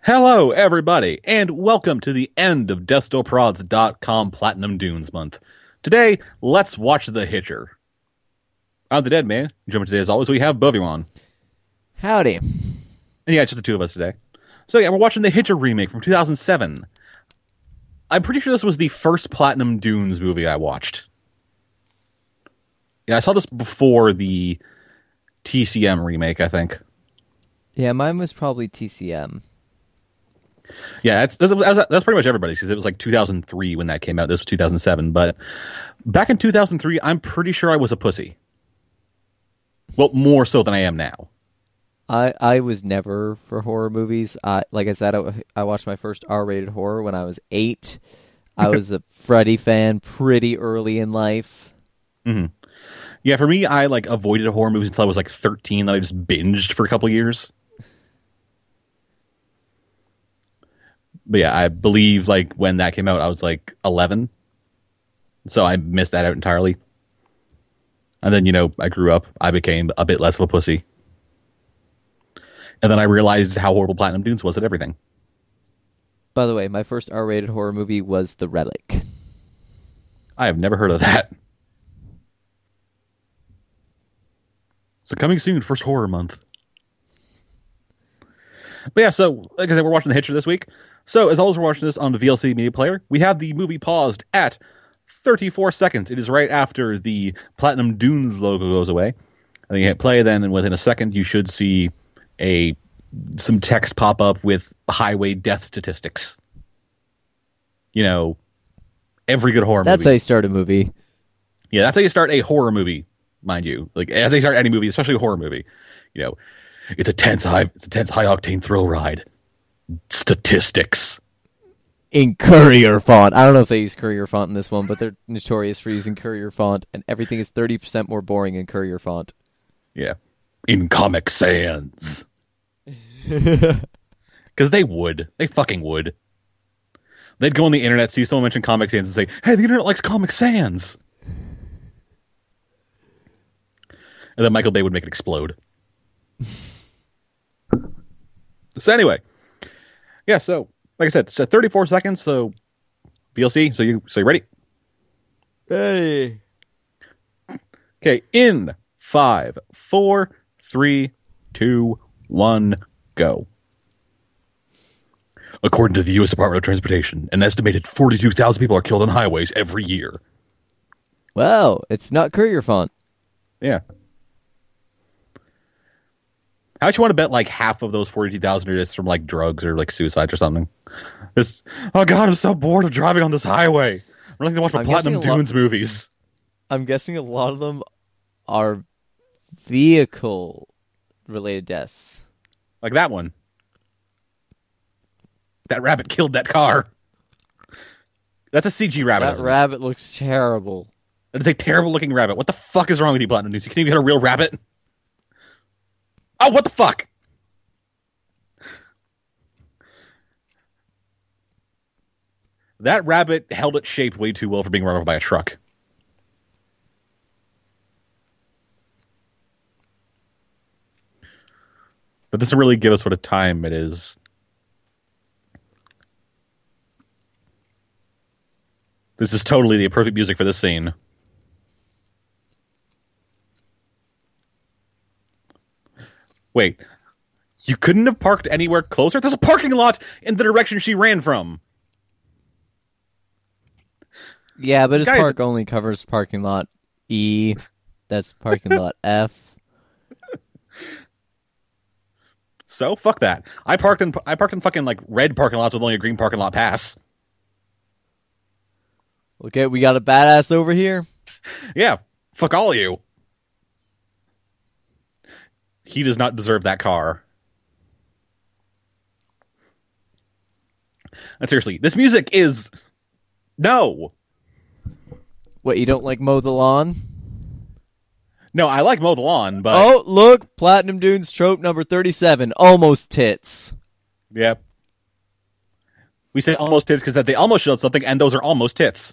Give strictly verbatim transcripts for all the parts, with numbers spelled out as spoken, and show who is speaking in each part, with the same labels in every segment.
Speaker 1: Hello, everybody, and welcome to the end of Death Still Prods dot com Platinum Dunes month. Today, let's watch The Hitcher. I'm the Dead Man. Joining today, as always, we have Bovimon.
Speaker 2: Howdy.
Speaker 1: And yeah, it's just the two of us today. So yeah, we're watching The Hitcher remake from two thousand seven. I'm pretty sure this was the first Platinum Dunes movie I watched. Yeah, I saw this before the T C M remake, I think.
Speaker 2: Yeah, mine was probably T C M.
Speaker 1: Yeah, that's that's, that's pretty much everybody's, because it was like two thousand three when that came out. This was two thousand seven, but back in two thousand three, I'm pretty sure I was a pussy. Well, more so than I am now.
Speaker 2: I, I was never for horror movies. I, like I said, I, I watched my first R-rated horror when I was eight. I was a Freddy fan pretty early in life.
Speaker 1: Mm-hmm. Yeah, for me, I like avoided horror movies until I was like thirteen. Then I just binged for a couple years. But yeah, I believe like when that came out, I was like eleven. So I missed that out entirely. And then, you know, I grew up. I became a bit less of a pussy. And then I realized how horrible Platinum Dunes was at everything.
Speaker 2: By the way, my first R-rated horror movie was The Relic.
Speaker 1: I have never heard of that. So coming soon, first horror month. But yeah, so like I said, we're watching The Hitcher this week. So as always, we're watching this on the V L C Media Player. We have the movie paused at thirty-four seconds. It is right after the Platinum Dunes logo goes away. And then you hit play, then and within a second you should see a some text pop up with highway death statistics. You know, every good horror
Speaker 2: That's
Speaker 1: movie.
Speaker 2: how you start a movie.
Speaker 1: Yeah, that's how you start a horror movie, mind you. Like as they start any movie, especially a horror movie. You know, it's a tense high it's a tense high octane thrill ride. Statistics.
Speaker 2: In Courier font. I don't know if they use Courier font in this one, but they're notorious for using Courier font, and everything is thirty percent more boring in Courier font.
Speaker 1: Yeah. In Comic Sans. Because they would. They fucking would. They'd go on the internet, see someone mention Comic Sans, and say, hey, the internet likes Comic Sans. And then Michael Bay would make it explode. So anyway. Yeah, so, like I said, it's at thirty-four seconds, so V L C, so you so you ready?
Speaker 2: Hey.
Speaker 1: Okay, in five, four, three, two, one, go. According to the U S Department of Transportation, an estimated forty-two thousand people are killed on highways every year.
Speaker 2: Wow, it's not Courier font.
Speaker 1: Yeah. How much you want to bet like half of those forty-two thousand are just from like drugs or like suicides or something? This, oh god, I'm so bored of driving on this highway. I'm looking to watch my
Speaker 2: I'm
Speaker 1: Platinum
Speaker 2: guessing a lot-
Speaker 1: Dunes movies.
Speaker 2: I'm guessing a lot of them are vehicle-related deaths.
Speaker 1: Like that one. That rabbit killed that car. That's a C G rabbit.
Speaker 2: That
Speaker 1: isn't it?
Speaker 2: rabbit looks terrible.
Speaker 1: That is a terrible looking rabbit. What the fuck is wrong with you, Platinum Dunes? You can't even get a real rabbit? Oh, what the fuck? That rabbit held its shape way too well for being run over by a truck. But this doesn't really give us what a time it is. This is totally the perfect music for this scene. Wait, you couldn't have parked anywhere closer? There's a parking lot in the direction she ran from.
Speaker 2: Yeah, but
Speaker 1: This
Speaker 2: his
Speaker 1: guy's-
Speaker 2: park only covers parking lot E. That's parking lot F.
Speaker 1: So fuck that. I parked in I parked in fucking like red parking lots with only a green parking lot pass.
Speaker 2: Okay, we got a badass over here.
Speaker 1: Yeah, fuck all of you. He does not deserve that car. And seriously, this music is no.
Speaker 2: What, you don't like Mow the Lawn?
Speaker 1: No, I like Mow the Lawn, but
Speaker 2: Oh, look, Platinum Dunes trope number thirty-seven, almost tits.
Speaker 1: yeah. We say almost tits because that they almost showed something, and those are almost tits.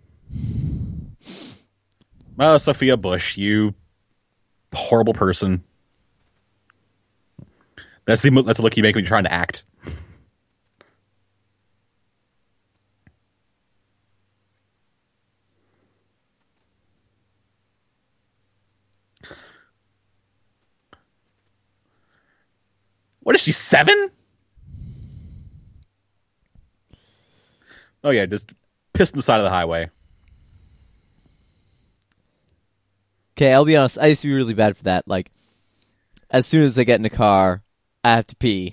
Speaker 1: Oh, Sophia Bush, you horrible person. That's the that's the look you make when you're trying to act. What is she, seven? Oh yeah, just pissed on the side of the highway.
Speaker 2: Okay, I'll be honest. I used to be really bad for that. Like, as soon as I get in a car, I have to pee.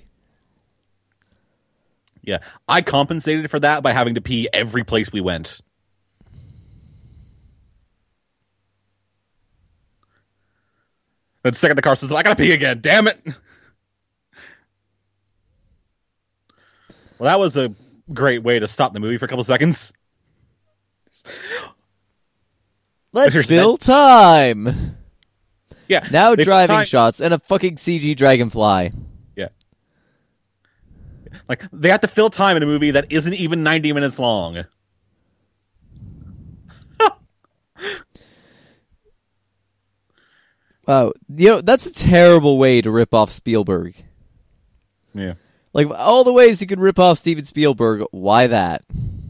Speaker 1: Yeah, I compensated for that by having to pee every place we went. Then the second the car says, I gotta pee again, damn it! Well, that was a great way to stop the movie for a couple seconds.
Speaker 2: Let's
Speaker 1: Here's
Speaker 2: fill
Speaker 1: that-
Speaker 2: time!
Speaker 1: Yeah.
Speaker 2: Now
Speaker 1: they-
Speaker 2: driving
Speaker 1: time-
Speaker 2: shots and a fucking C G dragonfly.
Speaker 1: Yeah. Like, they have to fill time in a movie that isn't even ninety minutes long.
Speaker 2: Wow, you know, that's a terrible way to rip off Spielberg.
Speaker 1: Yeah.
Speaker 2: Like, all the ways you could rip off Steven Spielberg, why that?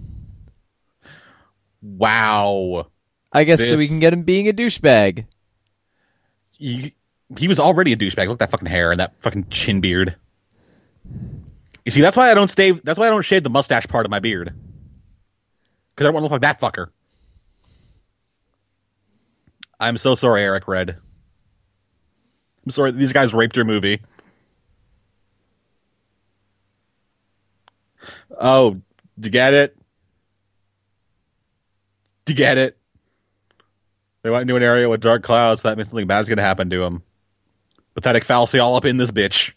Speaker 1: Wow.
Speaker 2: I guess so
Speaker 1: This-
Speaker 2: we can get him being a douchebag.
Speaker 1: He, he was already a douchebag. Look at that fucking hair and that fucking chin beard. You see, that's why I don't stave. That's why I don't shave the mustache part of my beard. Because I don't want to look like that fucker. I'm so sorry, Eric Red. I'm sorry these guys raped your movie. Oh, did you get it? Did you get it? They went into an area with dark clouds, so that means something bad's going to happen to them. Pathetic fallacy all up in this bitch.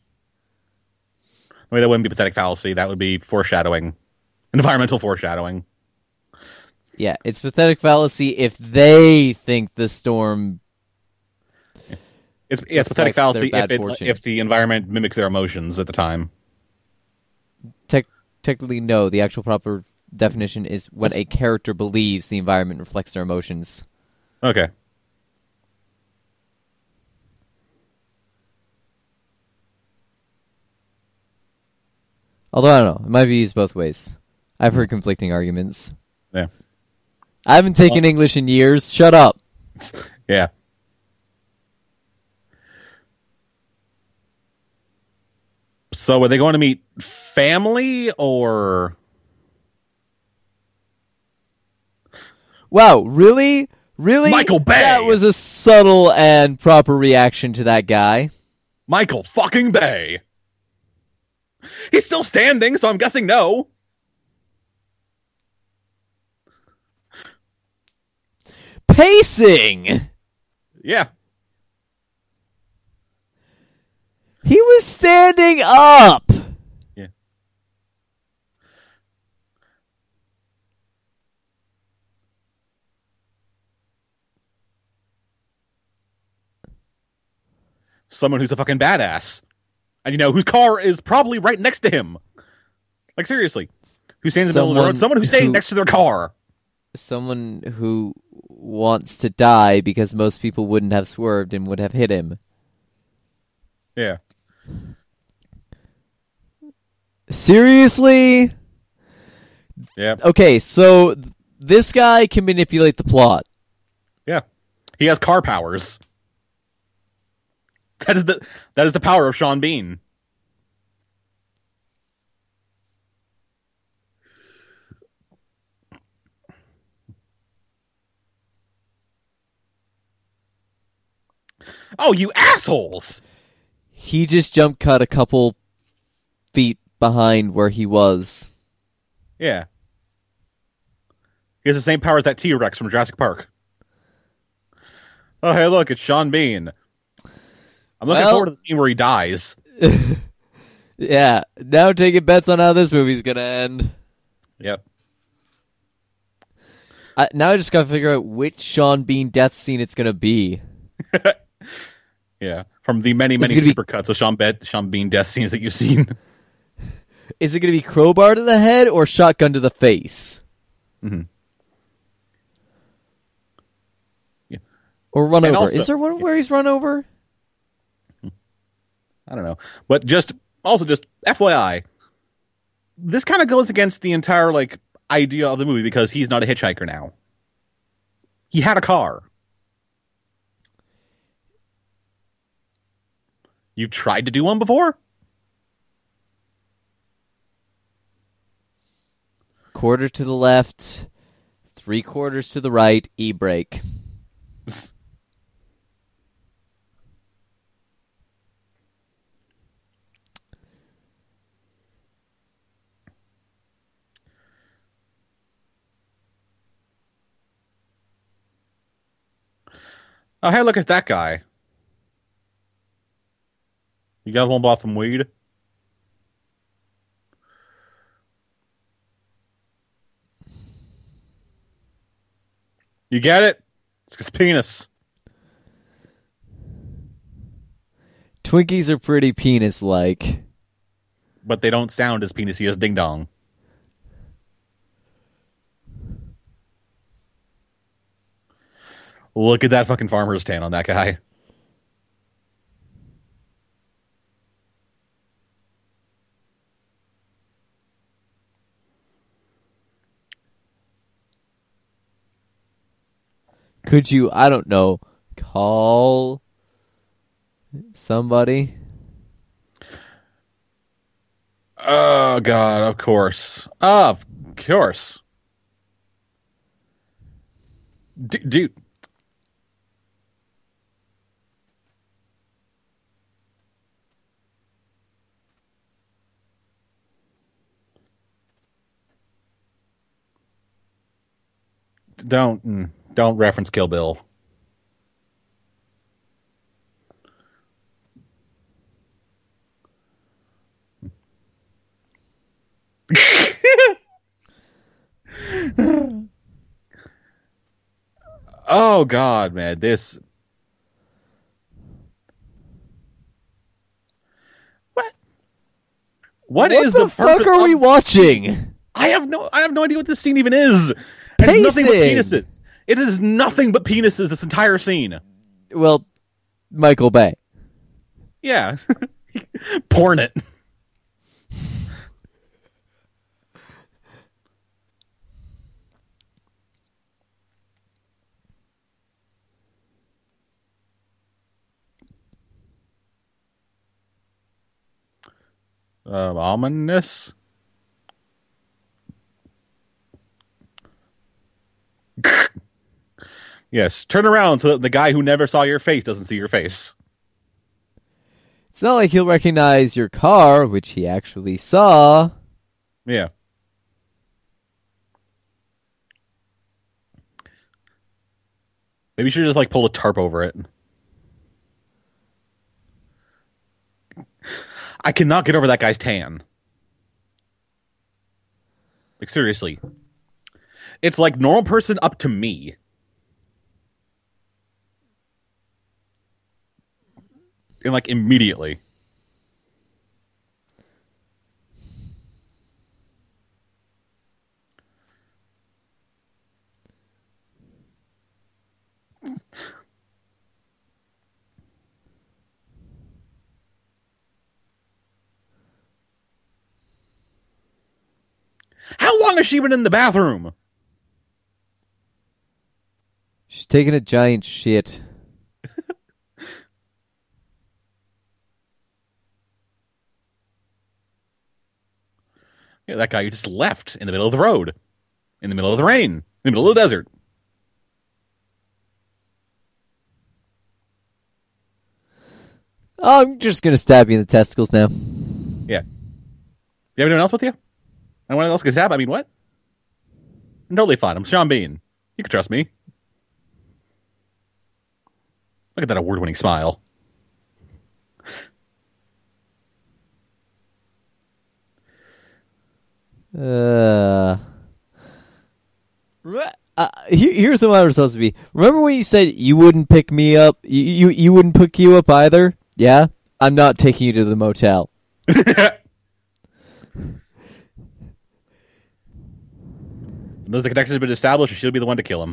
Speaker 1: I mean, that wouldn't be pathetic fallacy. That would be foreshadowing. Environmental foreshadowing.
Speaker 2: Yeah, it's pathetic fallacy if they think the storm...
Speaker 1: It's, yeah, it's pathetic
Speaker 2: Reflects their
Speaker 1: fallacy
Speaker 2: bad
Speaker 1: if, it,
Speaker 2: fortune.
Speaker 1: if the environment mimics their emotions at the time.
Speaker 2: Tec- technically, no. The actual proper definition is when a character believes the environment reflects their emotions.
Speaker 1: Okay.
Speaker 2: Although, I don't know. It might be used both ways. I've heard conflicting arguments.
Speaker 1: Yeah.
Speaker 2: I haven't taken English in years. Shut up.
Speaker 1: Yeah. So, are they going to meet family or...
Speaker 2: Wow, really? Really?
Speaker 1: Michael Bay!
Speaker 2: That was a subtle and proper reaction to that guy.
Speaker 1: Michael fucking Bay? He's still standing, so I'm guessing no.
Speaker 2: Pacing!
Speaker 1: Yeah.
Speaker 2: He was standing up!
Speaker 1: Yeah. Someone who's a fucking badass. And you know, whose car is probably right next to him. Like, seriously. Who stands in the middle of the road? Someone who's standing
Speaker 2: who-
Speaker 1: next to their car.
Speaker 2: Someone who wants to die because most people wouldn't have swerved and would have hit him.
Speaker 1: Yeah.
Speaker 2: Seriously?
Speaker 1: Yeah.
Speaker 2: Okay, so th- this guy can manipulate the plot.
Speaker 1: Yeah. He has car powers. That is the that is the power of Sean Bean. Oh, you assholes!
Speaker 2: He just jump cut a couple feet behind where he was.
Speaker 1: Yeah. He has the same power as that T-Rex from Jurassic Park. Oh, hey, look, it's Sean Bean. I'm looking
Speaker 2: Well-
Speaker 1: forward to the scene where he dies.
Speaker 2: Yeah, now taking bets on how this movie's gonna end.
Speaker 1: Yep.
Speaker 2: I, now I just gotta figure out which Sean Bean death scene it's gonna be.
Speaker 1: Yeah. From the many, many
Speaker 2: gonna be-
Speaker 1: supercuts of Sean, Be- Sean Bean death scenes that you've seen.
Speaker 2: Is it gonna be crowbar to the head or shotgun to the face?
Speaker 1: Mhm. Yeah.
Speaker 2: Or run
Speaker 1: And
Speaker 2: over?
Speaker 1: also-
Speaker 2: Is there one where he's run over?
Speaker 1: I don't know. But just, also just, F Y I, this kind of goes against the entire, like, idea of the movie because he's not a hitchhiker now. He had a car. You tried to do one before?
Speaker 2: Quarter to the left, three quarters to the right, e-brake.
Speaker 1: Oh, hey, look, it's that guy. You guys want to buy some weed? You get it? It's his penis.
Speaker 2: Twinkies are pretty penis-like.
Speaker 1: But they don't sound as penisy as Ding Dong. Look at that fucking farmer's tan on that guy.
Speaker 2: Could you, I don't know, call somebody?
Speaker 1: Oh, God, of course. Of course. D- dude. Don't, mm, don't reference Kill Bill. Oh, God, man. This. What? What,
Speaker 2: What
Speaker 1: is
Speaker 2: the,
Speaker 1: the
Speaker 2: fuck
Speaker 1: purpose
Speaker 2: are
Speaker 1: of...
Speaker 2: we watching?
Speaker 1: I have no I have no idea what this scene even is. It's nothing but
Speaker 2: Pacing.
Speaker 1: penises. It is nothing but penises, this entire scene.
Speaker 2: Well, Michael Bay.
Speaker 1: Yeah. Porn it. Um, ominous. Yes, turn around so that the guy who never saw your face doesn't see your face.
Speaker 2: It's not like he'll recognize your car, which he actually saw.
Speaker 1: Yeah. Maybe you should just like pull a tarp over it. I cannot get over that guy's tan. Like, seriously. It's like normal person up to me. And like immediately. How long has she been in the bathroom?
Speaker 2: She's taking a giant shit. Yeah, that guy who just left in the middle of the road. In the middle of the rain. In the middle of the desert. Oh, I'm just going to stab you in the testicles now.
Speaker 1: Yeah. You have anyone else with you? Anyone else get stabbed? I mean, what? I'm totally fine. I'm Sean Bean. You can trust me. Look at that award-winning smile.
Speaker 2: Uh, uh, here, here's what I was supposed to be. Remember when you said you wouldn't pick me up? You, you, you wouldn't pick you up either? Yeah? I'm not taking you to the motel.
Speaker 1: Unless the connection has been established, she'll be the one to kill him.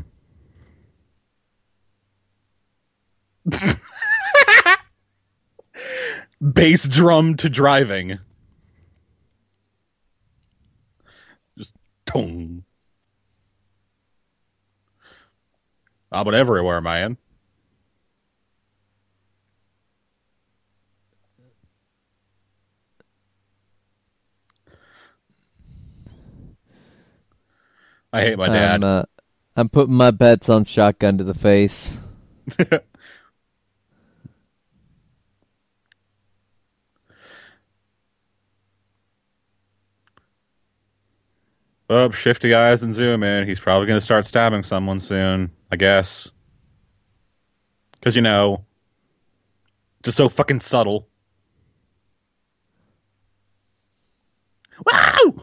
Speaker 1: Bass drum to driving. Just tong. Ah, but everywhere, man. I hate my
Speaker 2: I'm
Speaker 1: dad.
Speaker 2: uh, I'm putting my bets on shotgun to the face.
Speaker 1: Oh, shifty eyes and zoom in. He's probably going to start stabbing someone soon, I guess. Because, you know, just so fucking subtle. Wow!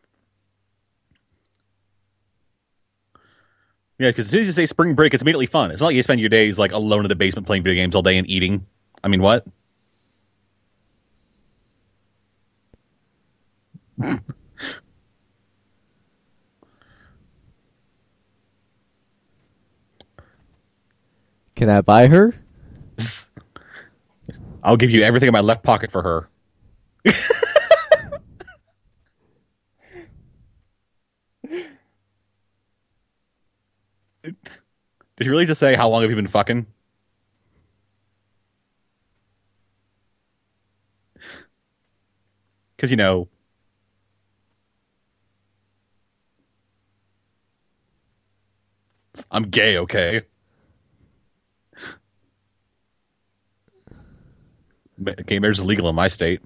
Speaker 1: Yeah, because as soon as you say spring break, it's immediately fun. It's not like you spend your days like alone in the basement playing video games all day and eating. I mean, what?
Speaker 2: Can I buy her?
Speaker 1: I'll give you everything in my left pocket for her. Did you really just say how long have you been fucking? Because, you know, I'm gay, okay? Gay marriage is legal in my state.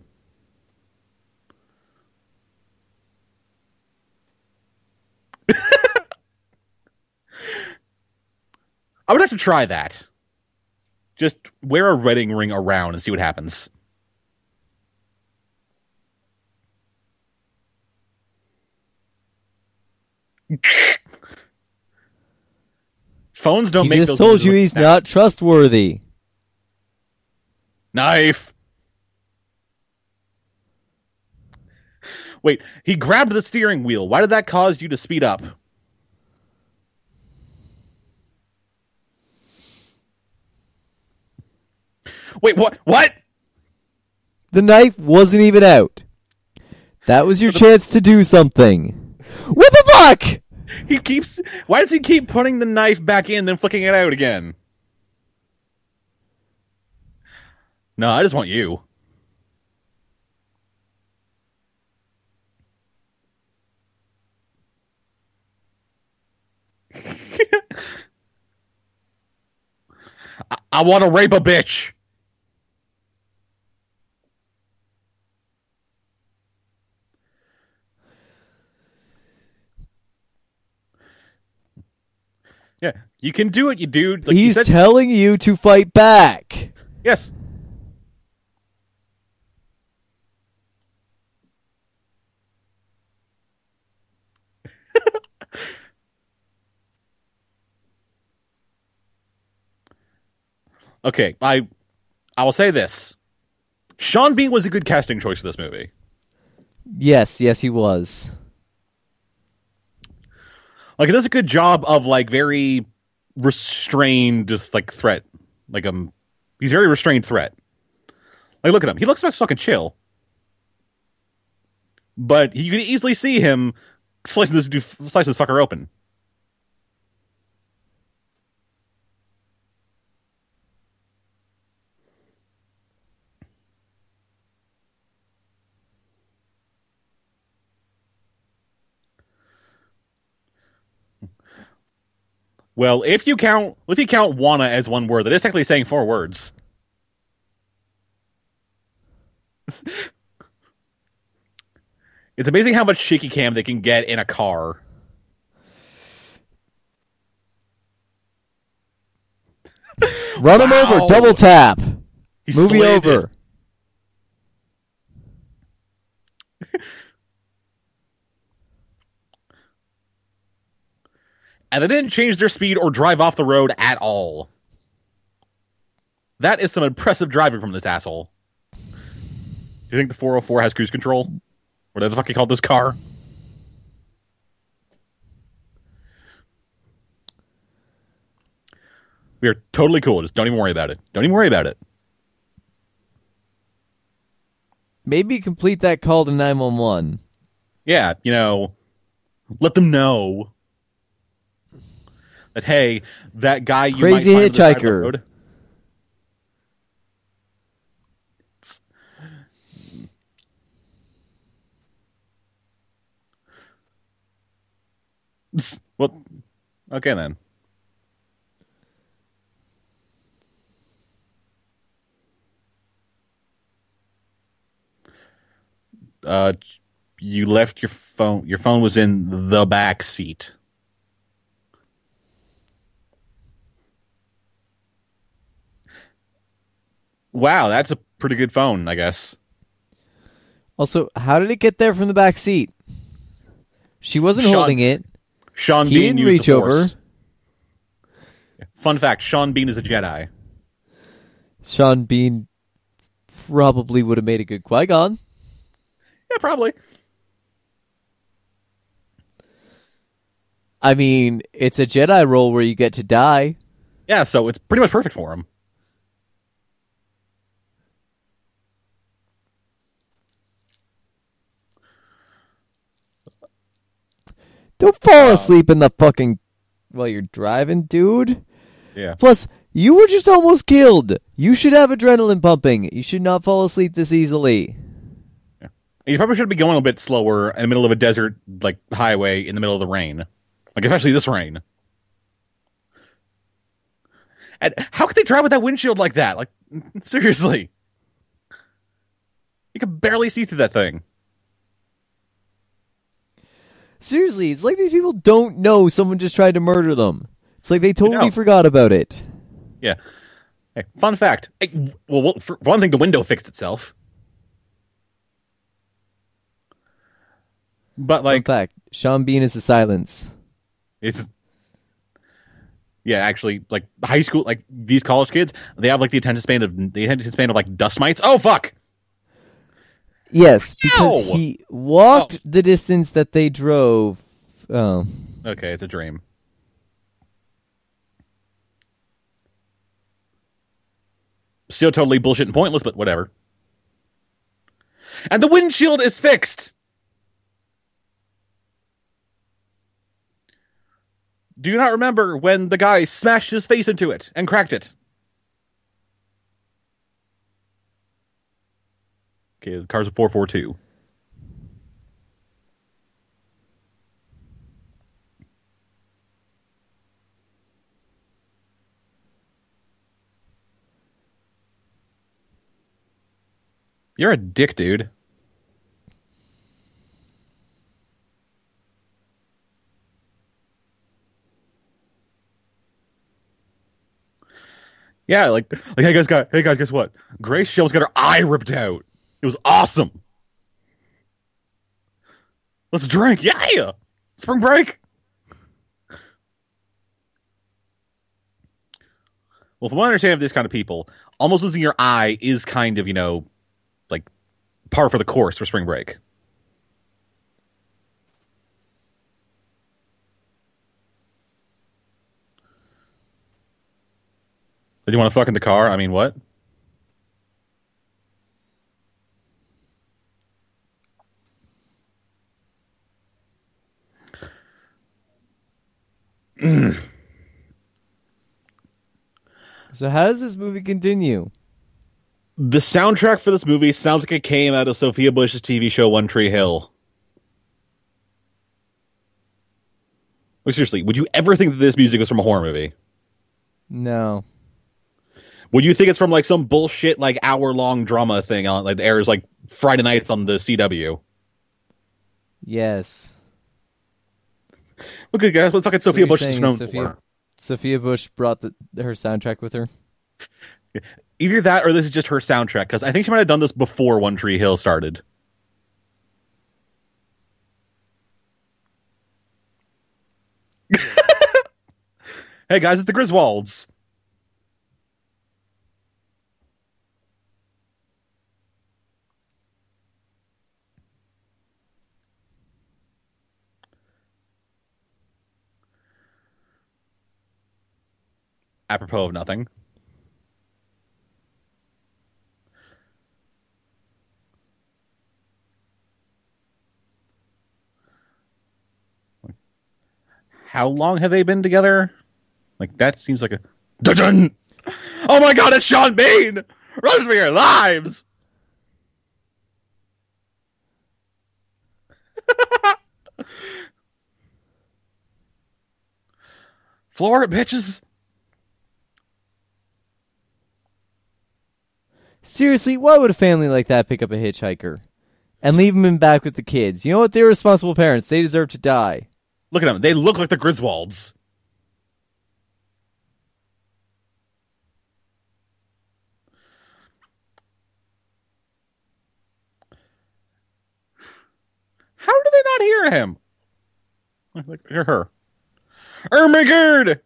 Speaker 1: I would have to try that. Just wear a wedding ring around and see what happens. Phones don't
Speaker 2: he
Speaker 1: make
Speaker 2: just
Speaker 1: those
Speaker 2: told you he's
Speaker 1: now.
Speaker 2: not trustworthy.
Speaker 1: Knife. Wait, he grabbed the steering wheel. Why did that cause you to speed up? Wait, what? What?
Speaker 2: The knife wasn't even out. That was your chance to do something. What the fuck?
Speaker 1: He keeps. Why does he keep putting the knife back in, then flicking it out again? No, I just want you. I, I want to rape a bitch. Yeah, you can do it, you dude. Like
Speaker 2: He's
Speaker 1: you said,
Speaker 2: telling you to fight back.
Speaker 1: yes. Okay, I I will say this. Sean Bean was a good casting choice for this movie.
Speaker 2: Yes, yes, he was.
Speaker 1: Like, it does a good job of like very restrained like threat. Like um, he's a very restrained threat. Like, look at him. He looks like fucking chill, but you can easily see him slicing this dude, slicing this fucker open. Well, if you count if you count wanna as one word, that is technically saying four words. It's amazing how much shaky cam they can get in a car.
Speaker 2: Run him
Speaker 1: Wow.
Speaker 2: over. Double tap.
Speaker 1: He
Speaker 2: Movie
Speaker 1: slammed it.
Speaker 2: over.
Speaker 1: And they didn't change their speed or drive off the road at all. That is some impressive driving from this asshole. Do you think the four oh four has cruise control? Whatever the fuck he called this car? We are totally cool. Just don't even worry about it. Don't even worry about it.
Speaker 2: Maybe complete that call to nine one one.
Speaker 1: Yeah, you know, let them know that, hey, that guy you
Speaker 2: Crazy
Speaker 1: might find on the side of the
Speaker 2: hitchhiker.
Speaker 1: road. Well, okay then. Uh, you left your phone. Your phone was in the back seat. Wow, that's a pretty good phone, I guess.
Speaker 2: Also, how did it get there from the back seat? She wasn't
Speaker 1: Sean,
Speaker 2: holding it.
Speaker 1: Sean
Speaker 2: He
Speaker 1: Bean
Speaker 2: didn't
Speaker 1: used
Speaker 2: reach
Speaker 1: the
Speaker 2: over.
Speaker 1: Force. Fun fact: Sean Bean is a Jedi.
Speaker 2: Sean Bean probably would have made a good Qui-Gon.
Speaker 1: Yeah, probably.
Speaker 2: I mean, it's a Jedi role where you get to die.
Speaker 1: Yeah, so it's pretty much perfect for him.
Speaker 2: Don't fall
Speaker 1: Uh,
Speaker 2: asleep in the fucking while you're driving, dude.
Speaker 1: Yeah.
Speaker 2: Plus, you were just almost killed. You should have adrenaline pumping. You should not fall asleep this easily.
Speaker 1: Yeah. And you probably should be going a bit slower in the middle of a desert, like highway, in the middle of the rain, like especially this rain. And how could they drive with that windshield like that? Like, seriously, you can barely see through that thing.
Speaker 2: Seriously, it's like these people don't know someone just tried to murder them. It's like they totally
Speaker 1: know.
Speaker 2: forgot about it.
Speaker 1: Yeah. Hey, fun fact. Hey, well, well, for one thing, the window fixed itself. But
Speaker 2: Fun
Speaker 1: like,
Speaker 2: fact, Sean Bean is the silence.
Speaker 1: it's yeah, actually, like high school, like these college kids, they have like the attention span of the attention span of like dust mites. Oh fuck!
Speaker 2: Yes, because
Speaker 1: Ow!
Speaker 2: he walked
Speaker 1: Oh.
Speaker 2: the distance that they drove. Oh.
Speaker 1: Okay, it's a dream. Still totally bullshit and pointless, but whatever. And the windshield is fixed. Do you not remember when the guy smashed his face into it and cracked it? Okay, the car's a four four two. You're a dick, dude. Yeah, like, like hey guys, got hey guys, guess what? Grace Shell's got her eye ripped out. It was awesome. Let's drink, yeah. Spring break. Well, from what I understand of this kind of people, almost losing your eye is kind of, you know, like par for the course for spring break. Did you want to fuck in the car? I mean, what?
Speaker 2: So how does this movie continue?
Speaker 1: The soundtrack for this movie sounds like it came out of Sophia Bush's T V show One Tree Hill. Like, seriously, would you ever think that this music was from a horror movie?
Speaker 2: No.
Speaker 1: Would you think it's from like some bullshit like hour long drama thing on like that airs like Friday nights on the C W?
Speaker 2: Yes.
Speaker 1: Okay, guys, what fucking
Speaker 2: So
Speaker 1: Sophia
Speaker 2: you're
Speaker 1: Bush is
Speaker 2: saying
Speaker 1: known
Speaker 2: Sophia,
Speaker 1: for?
Speaker 2: Sophia Bush brought the, her soundtrack with her?
Speaker 1: Either that or this is just her soundtrack, because I think she might have done this before One Tree Hill started. Hey guys, it's the Griswolds. Apropos of nothing. How long have they been together? Like, that seems like a... Dun-dun! Oh my god, it's Sean Bean! Run for your lives! Floor it, bitches.
Speaker 2: Seriously, why would a family like that pick up a hitchhiker and leave him in back with the kids? You know what? They're responsible parents. They deserve to die.
Speaker 1: Look at them. They look like the Griswolds. How do they not hear him? Look, hear her. Ermigerd!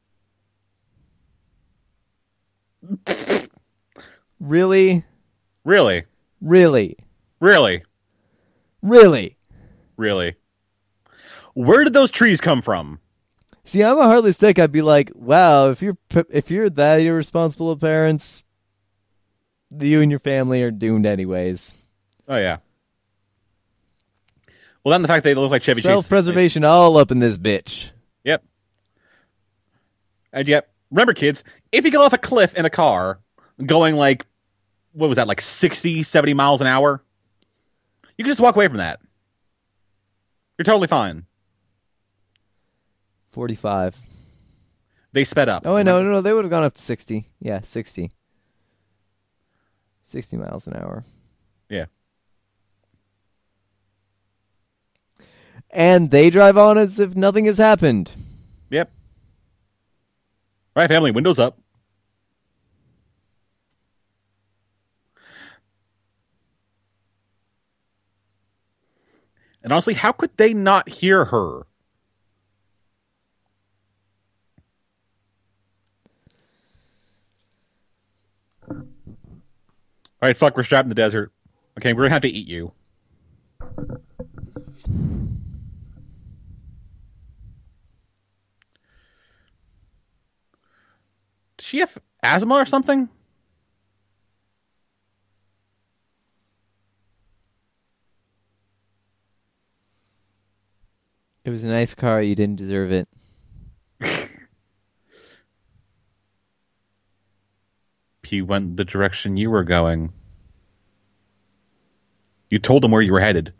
Speaker 2: Really?
Speaker 1: Really?
Speaker 2: Really?
Speaker 1: Really?
Speaker 2: Really?
Speaker 1: Really? Where did those trees come from?
Speaker 2: See, I'm a heartless dick. I'd be like, wow, if you're if you're that irresponsible of parents, you and your family are doomed anyways.
Speaker 1: Oh, yeah. Well, then the fact they look like Chevy Chase.
Speaker 2: Self-preservation all up in this bitch.
Speaker 1: Yep. And yet, remember, kids, if you get off a cliff in a car going like, what was that, like sixty, seventy miles an hour, you can just walk away from that. You're totally fine.
Speaker 2: forty-five.
Speaker 1: They sped up.
Speaker 2: Oh, no, no, no. They would have gone up to sixty. Yeah, sixty. sixty miles an hour.
Speaker 1: Yeah.
Speaker 2: And they drive on as if nothing has happened.
Speaker 1: Yep. All right, family, windows up. And honestly, how could they not hear her? All right, fuck, we're strapped in the desert. Okay, we're gonna have to eat you. Does she have asthma or something?
Speaker 2: It was a nice car. You didn't deserve it.
Speaker 1: He went the direction you were going. You told him where you were headed.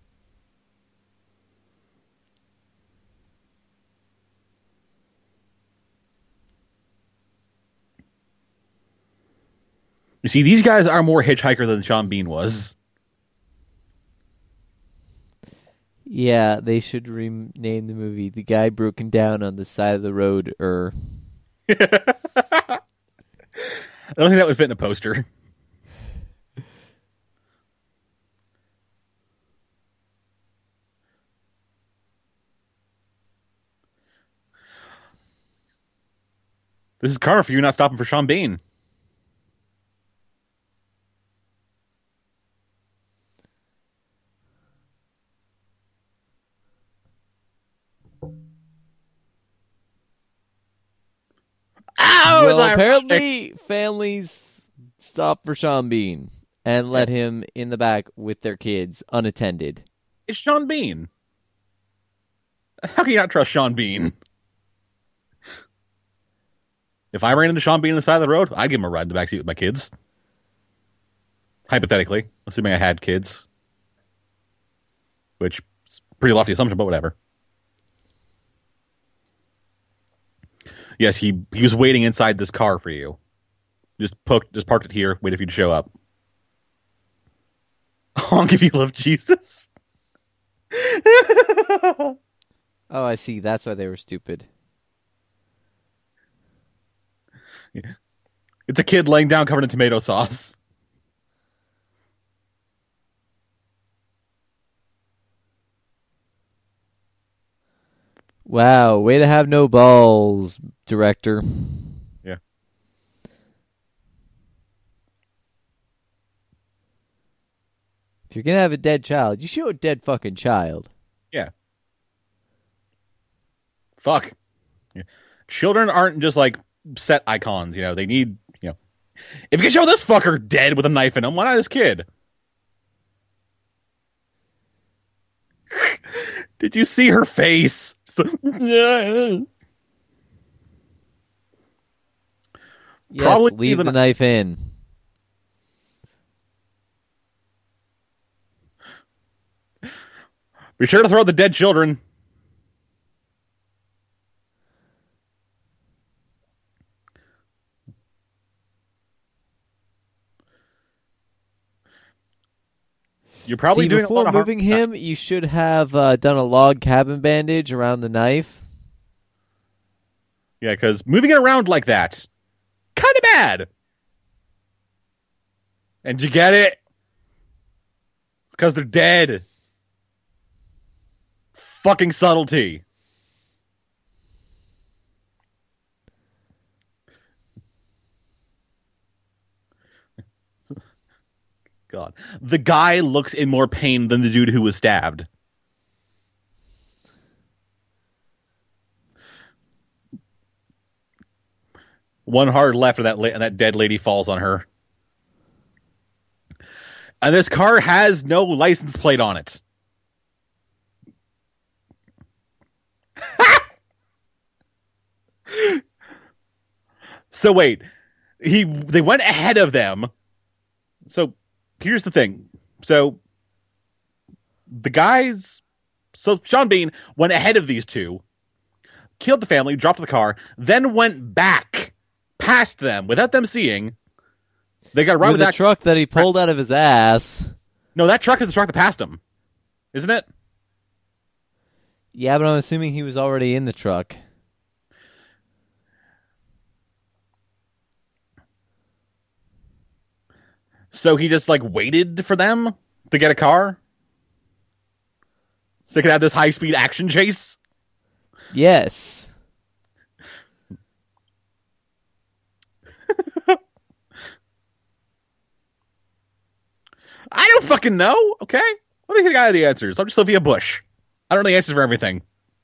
Speaker 1: You see, these guys are more hitchhiker than Sean Bean was.
Speaker 2: Yeah, they should rename the movie "The Guy Broken Down on the Side of the Road." Or
Speaker 1: I don't think that would fit in a poster. This is karma for you not stopping for Sean Bean. Ow!
Speaker 2: well,
Speaker 1: It's
Speaker 2: apparently families stop for Sean Bean and let him in the back with their kids unattended.
Speaker 1: It's Sean Bean. How can you not trust Sean Bean? If I ran into Sean Bean on the side of the road, I'd give him a ride in the backseat with my kids. Hypothetically, assuming I had kids. Which is a pretty lofty assumption, but whatever. Yes, he he was waiting inside this car for you. Just poked, just parked it here, waited for you to show up. Honk if you love Jesus.
Speaker 2: Oh, I see. That's why they were stupid.
Speaker 1: Yeah. It's a kid laying down covered in tomato sauce.
Speaker 2: Wow, way to have no balls, director.
Speaker 1: Yeah.
Speaker 2: If you're gonna have a dead child, you show a dead fucking child.
Speaker 1: Yeah. Fuck. Yeah. Children aren't just like set icons, you know. They need, you know. If you can show this fucker dead with a knife in him, why not his kid? Did you see her face?
Speaker 2: Yes,
Speaker 1: Probably
Speaker 2: leave
Speaker 1: even-
Speaker 2: the knife in.
Speaker 1: Be sure to throw the dead children. You're probably
Speaker 2: See,
Speaker 1: doing a
Speaker 2: before
Speaker 1: lot of harm.
Speaker 2: moving him, you should have uh, done a log cabin bandage around the knife.
Speaker 1: Yeah, because moving it around like that, kind of bad. And you get it? Because they're dead. Fucking subtlety. God. The guy looks in more pain than the dude who was stabbed. One hard left, and that, la- and that dead lady falls on her. And this car has no license plate on it. So wait, he they went ahead of them. So here's the thing. So the guys, so Sean Bean went ahead of these two, killed the family, dropped the car, then went back past them without them seeing. They got right
Speaker 2: with
Speaker 1: with
Speaker 2: the
Speaker 1: that
Speaker 2: truck that he pulled out of his ass.
Speaker 1: No, that truck is the truck that passed him, isn't it?
Speaker 2: Yeah, but I'm assuming he was already in the truck.
Speaker 1: So he just like waited for them to get a car, so they could have this high speed action chase.
Speaker 2: Yes.
Speaker 1: I don't fucking know. Okay, what do you think I have the answers? I'm just Sophia Bush. I don't know the answers for everything.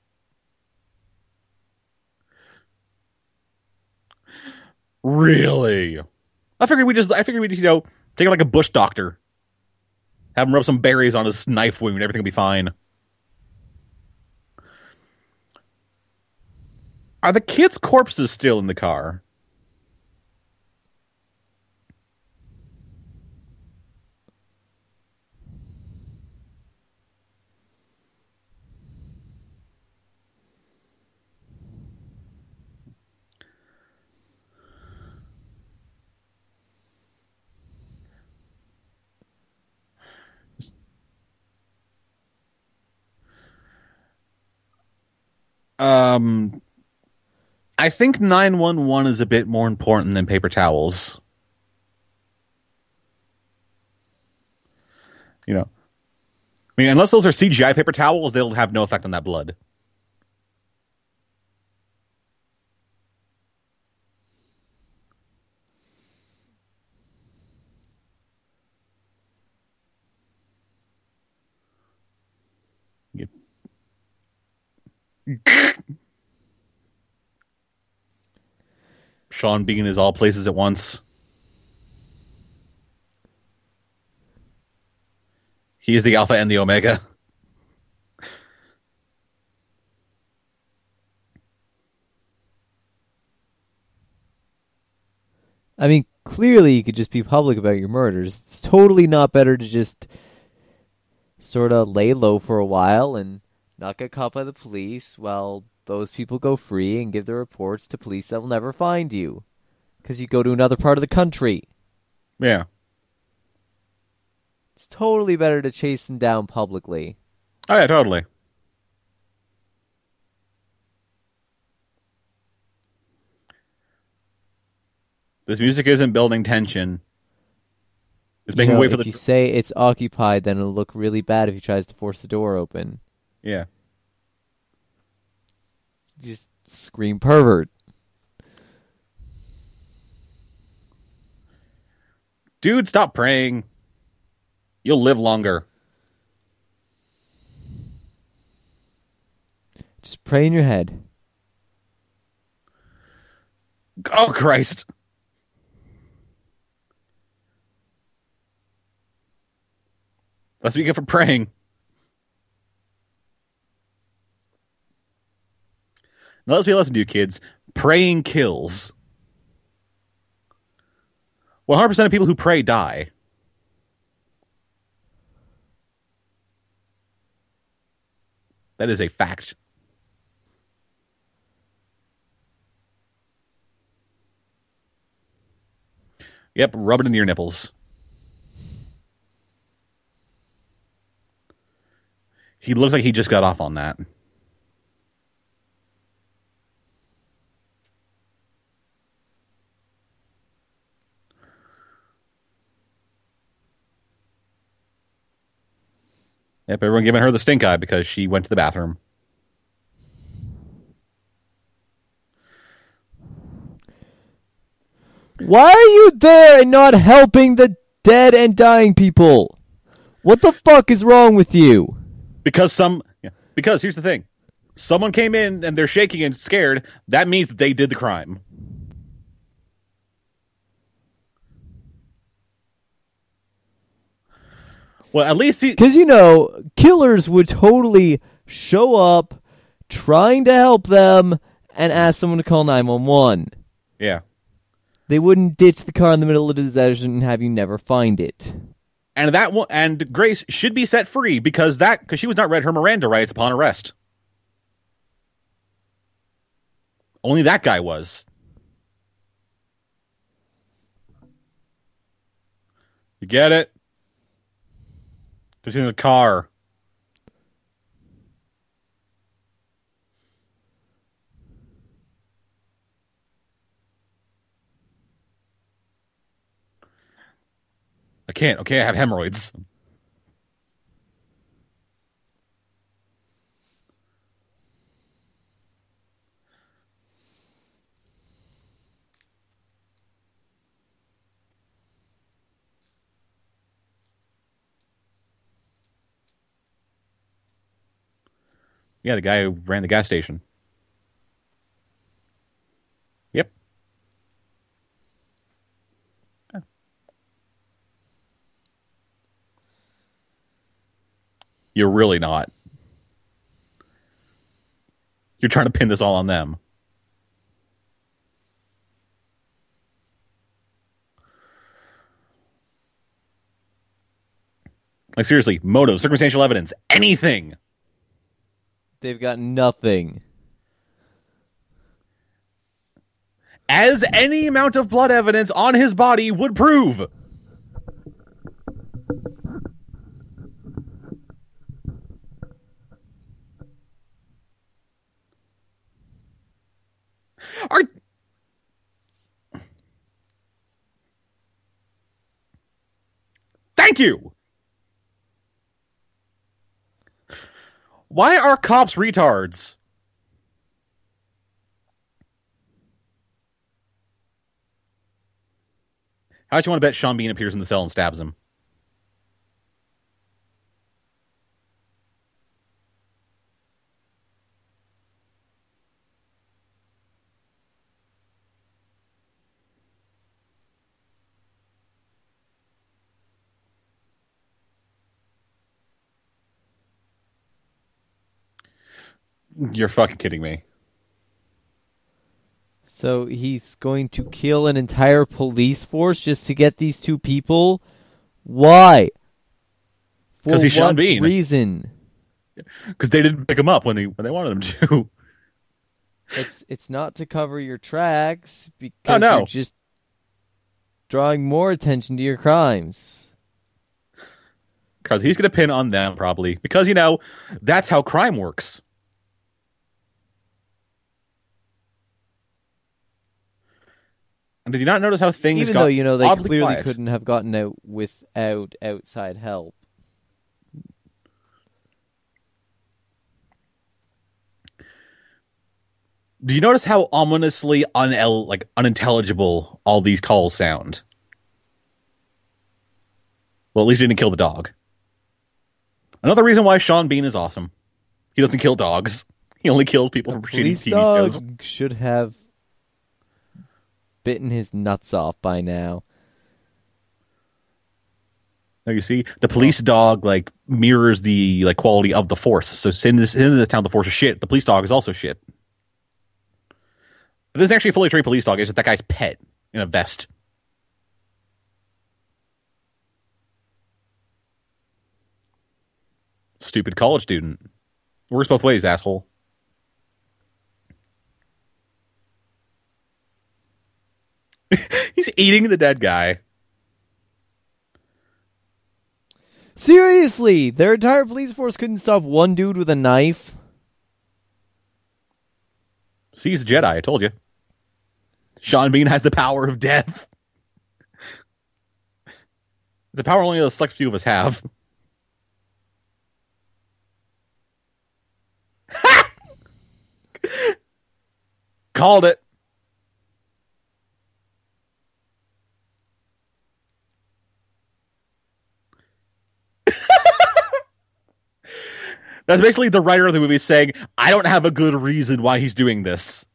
Speaker 1: Really? I figured we just. I figured we just, you know, take him like a bush doctor, have him rub some berries on his knife wound, everything will be fine. Are the kids' corpses still in the car? Um, I think nine one one is a bit more important than paper towels. You know, I mean, unless those are C G I paper towels, they'll have no effect on that blood. Yep. Sean Bean is all places at once. He is the Alpha and the Omega.
Speaker 2: I mean, clearly you could just be public about your murders. It's totally not better to just sort of lay low for a while and not get caught by the police while those people go free and give their reports to police that will never find you because you go to another part of the country.
Speaker 1: Yeah.
Speaker 2: It's totally better to chase them down publicly.
Speaker 1: Oh, yeah, totally. This music isn't building tension. It's making
Speaker 2: you know,
Speaker 1: way for
Speaker 2: if
Speaker 1: the.
Speaker 2: you say it's occupied, then it'll look really bad if he tries to force the door open.
Speaker 1: Yeah.
Speaker 2: Just scream pervert.
Speaker 1: Dude, stop praying. You'll live longer.
Speaker 2: Just pray in your head.
Speaker 1: Oh, Christ. That's what you get for praying. Now let's be a lesson to you, kids. Praying kills. one hundred percent of people who pray die. That is a fact. Yep, rub it into your nipples. He looks like he just got off on that. Yep, everyone giving her the stink eye because she went to the bathroom.
Speaker 2: Why are you there and not helping the dead and dying people? What the fuck is wrong with you?
Speaker 1: Because some, yeah, because here's the thing. Someone came in and they're shaking and scared. That means that they did the crime. Well, at least he...
Speaker 2: Because, you know, killers would totally show up trying to help them and ask someone to call nine one one.
Speaker 1: Yeah.
Speaker 2: They wouldn't ditch the car in the middle of the desert and have you never find it.
Speaker 1: And that one, and Grace should be set free because that because she was not read her Miranda rights upon arrest. Only that guy was. You get it? Because in the car. I can't. Okay, I have hemorrhoids. Yeah, the guy who ran the gas station. Yep. You're really not. You're trying to pin this all on them. Like, seriously, motive, circumstantial evidence, anything.
Speaker 2: They've got nothing.
Speaker 1: As any amount of blood evidence on his body would prove. Are... Thank you! Why are cops retards? How much you want to bet Sean Bean appears in the cell and stabs him? You're fucking kidding me.
Speaker 2: So he's going to kill an entire police force just to get these two people? Why?
Speaker 1: Because he's Sean Bean.
Speaker 2: Reason?
Speaker 1: Because they didn't pick him up when they when they wanted him to.
Speaker 2: It's it's not to cover your tracks because
Speaker 1: oh, no.
Speaker 2: you're just drawing more attention to your crimes.
Speaker 1: Because he's going to pin on them probably because you know that's how crime works. And did you not notice how things
Speaker 2: Even
Speaker 1: got
Speaker 2: though, you know, they clearly
Speaker 1: quiet?
Speaker 2: couldn't have gotten out without outside help.
Speaker 1: Do you notice how ominously unel- like unintelligible all these calls sound? Well, at least he didn't kill the dog. Another reason why Sean Bean is awesome. He doesn't kill dogs. He only kills people for shooting
Speaker 2: Police
Speaker 1: T V
Speaker 2: dog
Speaker 1: shows.
Speaker 2: should have bitten his nuts off by now.
Speaker 1: Now you see, the police dog like mirrors the like quality of the force. So in this in this town, the force is shit. The police dog is also shit. It isn't actually a fully trained police dog. It's just that guy's pet in a vest. Stupid college student. Works both ways, asshole. He's eating the dead guy.
Speaker 2: Seriously, their entire police force couldn't stop one dude with a knife.
Speaker 1: See, he's a Jedi, I told you. Sean Bean has the power of death. The power only a select few of us have. Called it. That's basically the writer of the movie saying, I don't have a good reason why he's doing this.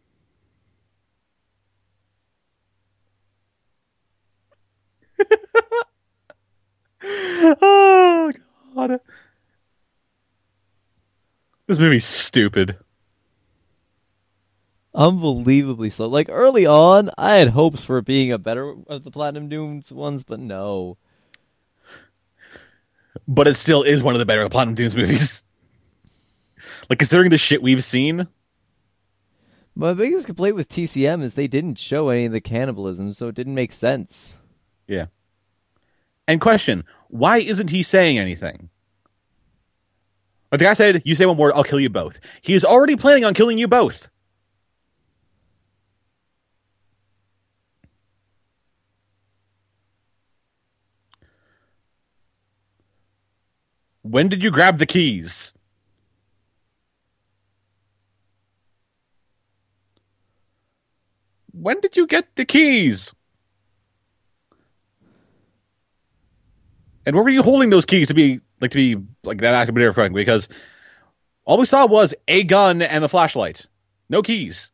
Speaker 1: Oh, God. This movie's stupid.
Speaker 2: Unbelievably so. Like, early on, I had hopes for it being a better of the Platinum Dunes ones, but no.
Speaker 1: But it still is one of the better Platinum Dunes movies. Like, considering the shit we've seen.
Speaker 2: My biggest complaint with T C M is they didn't show any of the cannibalism, so it didn't make sense.
Speaker 1: Yeah. And question, why isn't he saying anything? Like the guy said, you say one word, I'll kill you both. He is already planning on killing you both. When did you grab the keys? When did you get the keys? And where were you holding those keys to be like to be like that active recording? Because all we saw was a gun and the flashlight. No keys.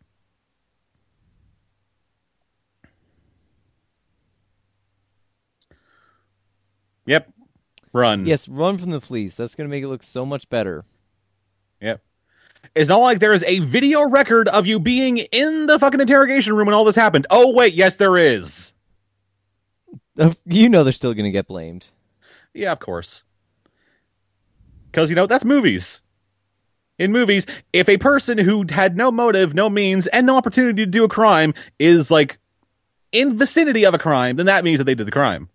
Speaker 1: Yep. Run.
Speaker 2: Yes, run from the police. That's going to make it look so much better.
Speaker 1: Yep. It's not like there is a video record of you being in the fucking interrogation room when all this happened. Oh, wait, yes, there is.
Speaker 2: You know they're still going to get blamed.
Speaker 1: Yeah, of course. Because, you know, that's movies. In movies, if a person who had no motive, no means, and no opportunity to do a crime is, like, in vicinity of a crime, then that means that they did the crime.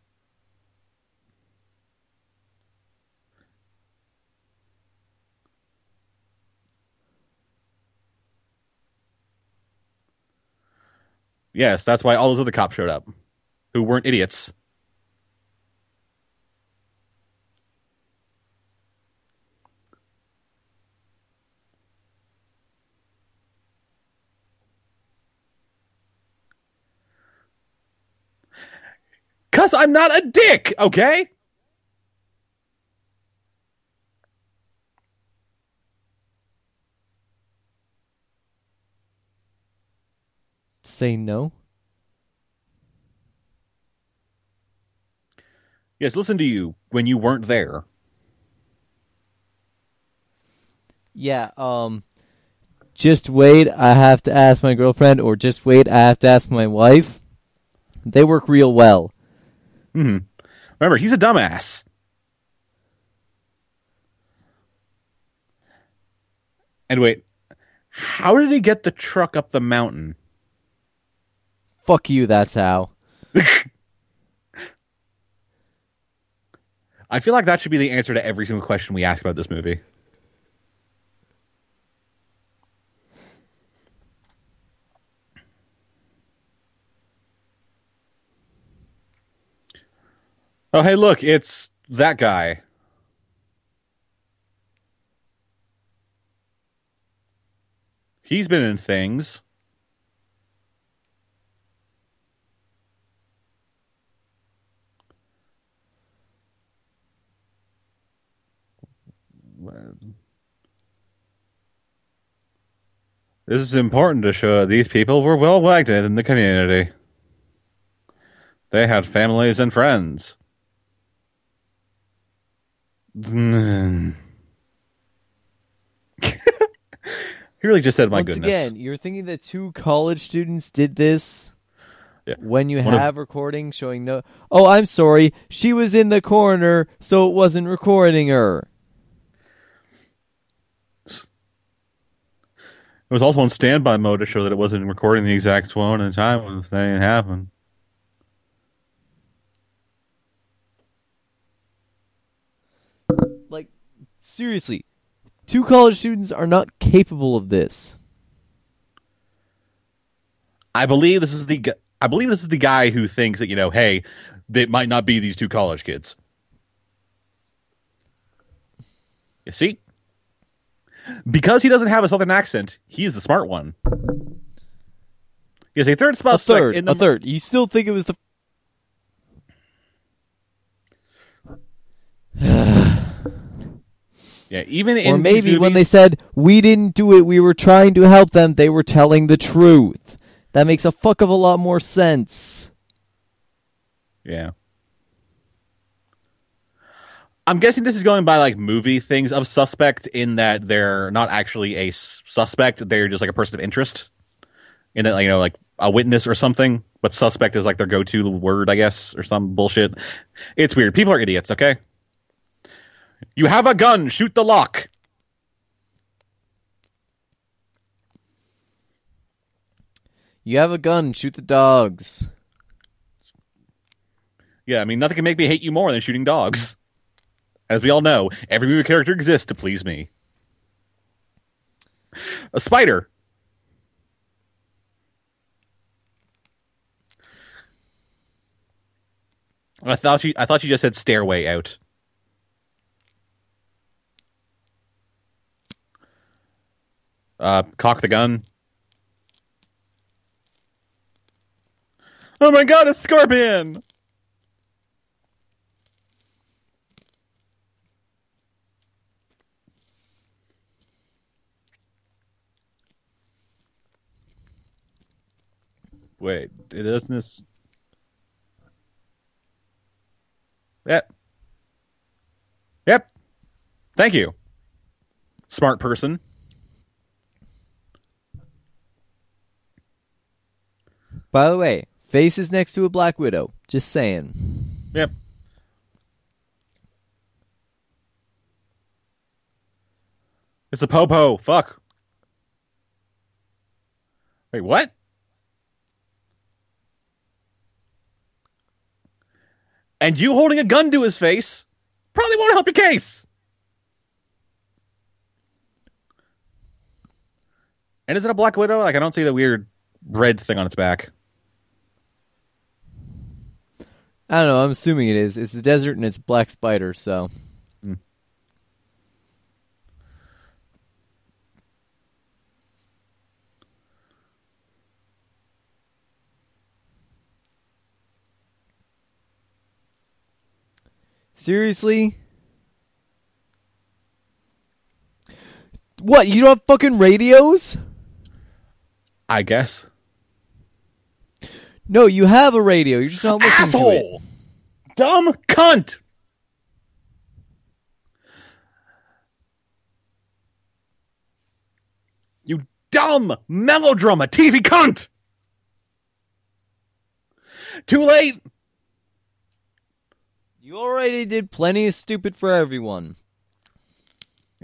Speaker 1: Yes, that's why all those other cops showed up, who weren't idiots. Because I'm not a dick, okay?
Speaker 2: Say no?
Speaker 1: Yes, listen to you when you weren't there.
Speaker 2: Yeah, um... just wait, I have to ask my girlfriend, or just wait, I have to ask my wife. They work real well.
Speaker 1: Hmm. Remember, he's a dumbass. And wait, how did he get the truck up the mountain?
Speaker 2: Fuck you, that's how.
Speaker 1: I feel like that should be the answer to every single question we ask about this movie. Oh, hey, look, it's that guy. He's been in things. This is important to show these people were well connected in the community. They had families and friends. He really just said, my
Speaker 2: Once
Speaker 1: goodness.
Speaker 2: again, you're thinking that two college students did this?
Speaker 1: Yeah.
Speaker 2: When you
Speaker 1: One
Speaker 2: have
Speaker 1: of...
Speaker 2: recording showing no... Oh, I'm sorry. She was in the corner, so it wasn't recording her.
Speaker 1: It was also on standby mode to show that it wasn't recording the exact tone and time when the thing happened.
Speaker 2: Seriously, two college students are not capable of this.
Speaker 1: I believe this is the gu- I believe this is the guy who thinks that, you know, hey, they might not be these two college kids. You see? Because he doesn't have a southern accent, he's the smart one. He has a third
Speaker 2: A
Speaker 1: suspect
Speaker 2: third,
Speaker 1: in the
Speaker 2: a third. You still think it was the...
Speaker 1: Yeah, even in
Speaker 2: Or maybe
Speaker 1: these
Speaker 2: when they
Speaker 1: movies-
Speaker 2: said, we didn't do it, we were trying to help them, they were telling the truth. That makes a fuck of a lot more sense.
Speaker 1: Yeah. I'm guessing this is going by like movie things of suspect in that they're not actually a s- suspect, they're just like a person of interest. In it, like, you know, like a witness or something, but suspect is like their go-to word, I guess, or some bullshit. It's weird. People are idiots, okay? You have a gun, shoot the lock.
Speaker 2: You have a gun, shoot the dogs.
Speaker 1: Yeah, I mean, nothing can make me hate you more than shooting dogs. As we all know, every movie character exists to please me. A spider. I thought you. I thought you just said stairway out. Uh, cock the gun. Oh my god, a scorpion! Wait, it isn't this. Yep. Yep. Thank you. Smart person.
Speaker 2: By the way, face is next to a Black Widow. Just saying.
Speaker 1: Yep. It's the Popo. Fuck. Wait, what? And you holding a gun to his face probably won't help your case. And is it a Black Widow? Like, I don't see the weird red thing on its back.
Speaker 2: I don't know, I'm assuming it is. It's the desert and it's Black Spider, so...
Speaker 1: Hmm.
Speaker 2: Seriously? What, you don't have fucking radios?
Speaker 1: I guess.
Speaker 2: No, you have a radio. You're just not listening to it.
Speaker 1: Asshole! Dumb cunt! You dumb melodrama T V cunt! Too late!
Speaker 2: You already did plenty of stupid for everyone.
Speaker 1: Yeah.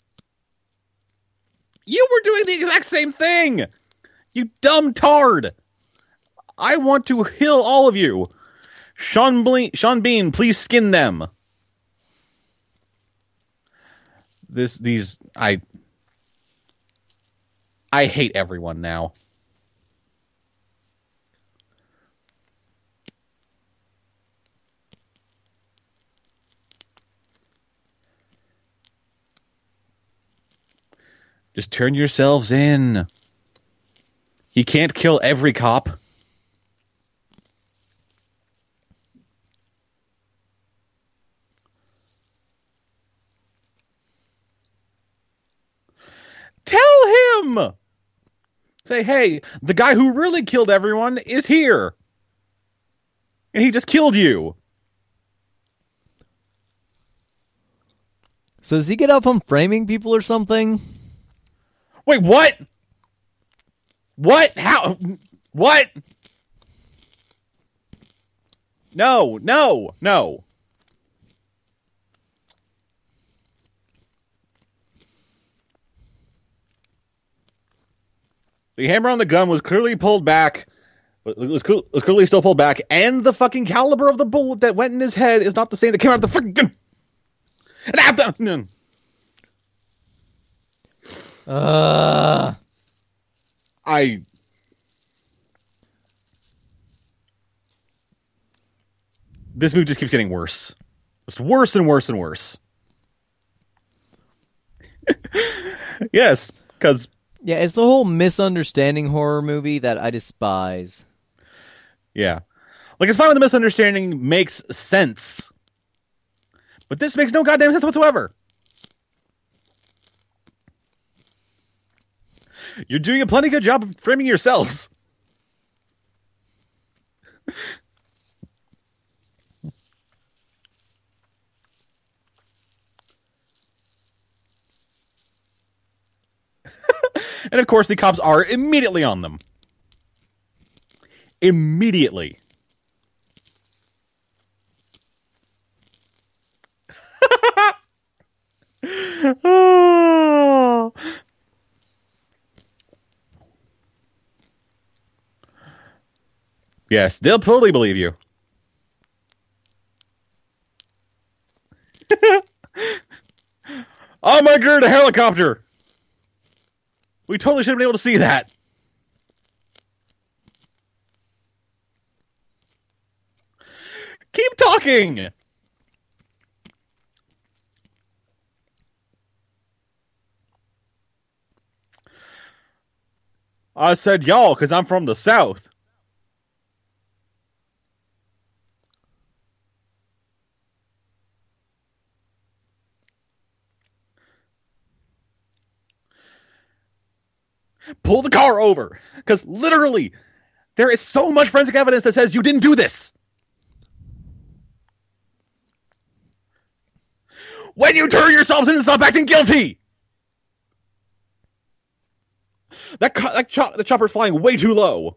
Speaker 1: You were doing the exact same thing! You dumb tard! I want to heal all of you! Sean, Ble- Sean Bean, please skin them! This, these, I... I hate everyone now. Just turn yourselves in. You can't kill every cop. Tell him! Say, hey, the guy who really killed everyone is here. And he just killed you.
Speaker 2: So does he get off on framing people or something?
Speaker 1: Wait, what? What? How? What? No, no, no. The hammer on the gun was clearly pulled back. It was, cl- was clearly still pulled back, and the fucking caliber of the bullet that went in his head is not the same that came out of the freaking gun. And out the-
Speaker 2: Uh,
Speaker 1: I. This movie just keeps getting worse. Just worse and worse and worse. Yes, because.
Speaker 2: yeah, it's the whole misunderstanding horror movie that I despise.
Speaker 1: Yeah. Like, it's fine when the misunderstanding makes sense. But this makes no goddamn sense whatsoever. You're doing a plenty good job of framing yourselves. And of course, the cops are immediately on them. Immediately. Oh. Yes, they'll totally believe you. Oh my god, a helicopter! We totally should have been able to see that. Keep talking! I said y'all because I'm from the South. Pull the car over. Because literally, there is so much forensic evidence that says you didn't do this. When you turn yourselves in and stop acting guilty. That, that chop, the chopper's flying way too low.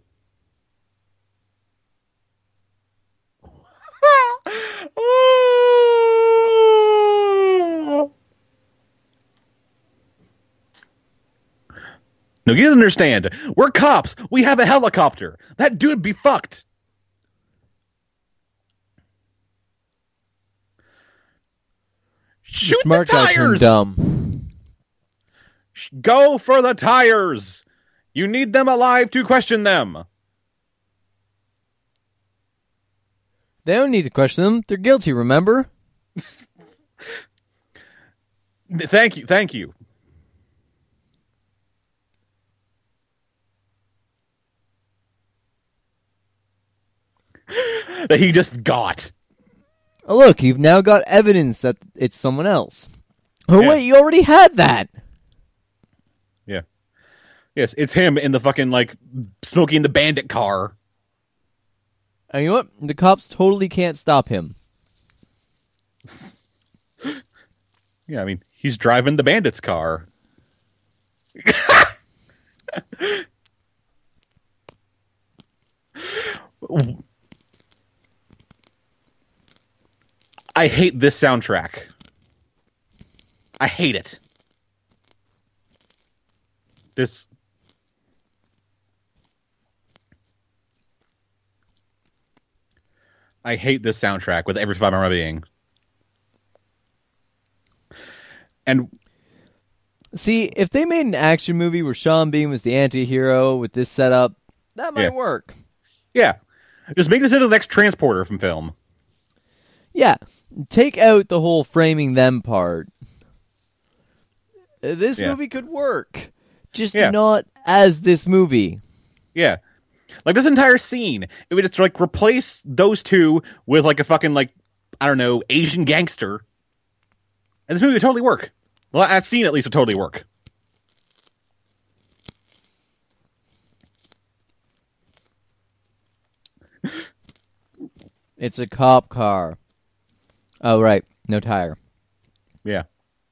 Speaker 1: No, you don't understand. We're cops. We have a helicopter. That dude be fucked. Shoot the,
Speaker 2: smart
Speaker 1: the
Speaker 2: guy
Speaker 1: tires.
Speaker 2: turned dumb.
Speaker 1: Go for the tires. You need them alive to question them.
Speaker 2: They don't need to question them. They're guilty, remember?
Speaker 1: Thank you. Thank you. That he just got.
Speaker 2: Oh, look, you've now got evidence that it's someone else. Oh,
Speaker 1: Yeah.
Speaker 2: wait, you already had that.
Speaker 1: Yeah. Yes, it's him in the fucking, like, smoking the bandit car.
Speaker 2: And you know what? The cops totally can't stop him.
Speaker 1: Yeah, I mean, he's driving the bandit's car. I hate this soundtrack. I hate it. This. I hate this soundtrack with every fiber of my being. And
Speaker 2: see, if they made an action movie where Sean Bean was the anti-hero with this setup, that might
Speaker 1: yeah.
Speaker 2: work.
Speaker 1: Yeah. Just make this into the next Transporter from film.
Speaker 2: Yeah. Take out the whole framing them part. This
Speaker 1: yeah.
Speaker 2: movie could work. Just
Speaker 1: yeah.
Speaker 2: not as this movie.
Speaker 1: Yeah. Like, this entire scene, it would just, like, replace those two with, like, a fucking, like, I don't know, Asian gangster. And this movie would totally work. Well, that scene, at least, would totally work.
Speaker 2: It's a cop car. Oh, right. No tire.
Speaker 1: Yeah.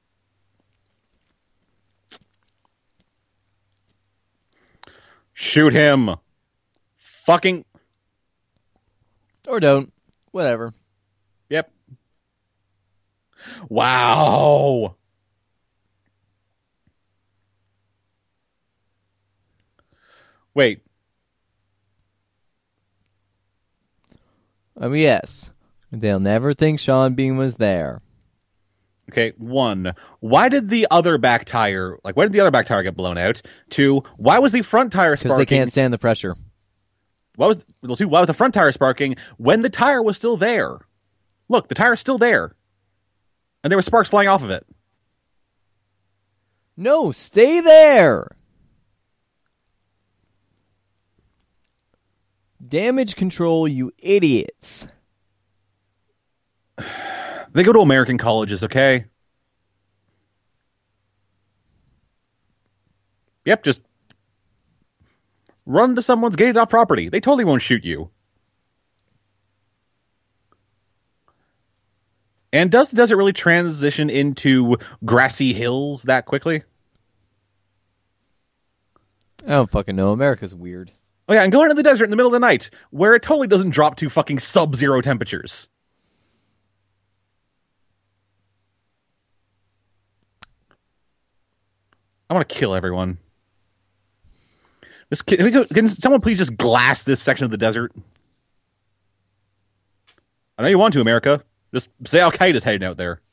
Speaker 1: Shoot him. Fucking.
Speaker 2: Or don't. Whatever.
Speaker 1: Yep. Wow. Wait.
Speaker 2: I mean, yes. They'll never think Sean Bean was there.
Speaker 1: Okay, one, why did the other back tire, like, why did the other back tire get blown out? Two, why was the front tire
Speaker 2: Because
Speaker 1: sparking?
Speaker 2: they can't stand the pressure.
Speaker 1: Why was, well, two, why was the front tire sparking when the tire was still there? Look, the tire's still there. And there were sparks flying off of it.
Speaker 2: No, stay there! Damage control, you idiots.
Speaker 1: They go to American colleges, okay? Yep, just run to someone's gated off property. They totally won't shoot you. And does the desert really transition into grassy hills that quickly?
Speaker 2: I don't fucking know. America's weird.
Speaker 1: Oh yeah, and going into the desert in the middle of the night, where it totally doesn't drop to fucking sub-zero temperatures. I want to kill everyone. Just, can, we go, can someone please just glass this section of the desert? I know you want to, America. Just say Al Qaeda's heading out there.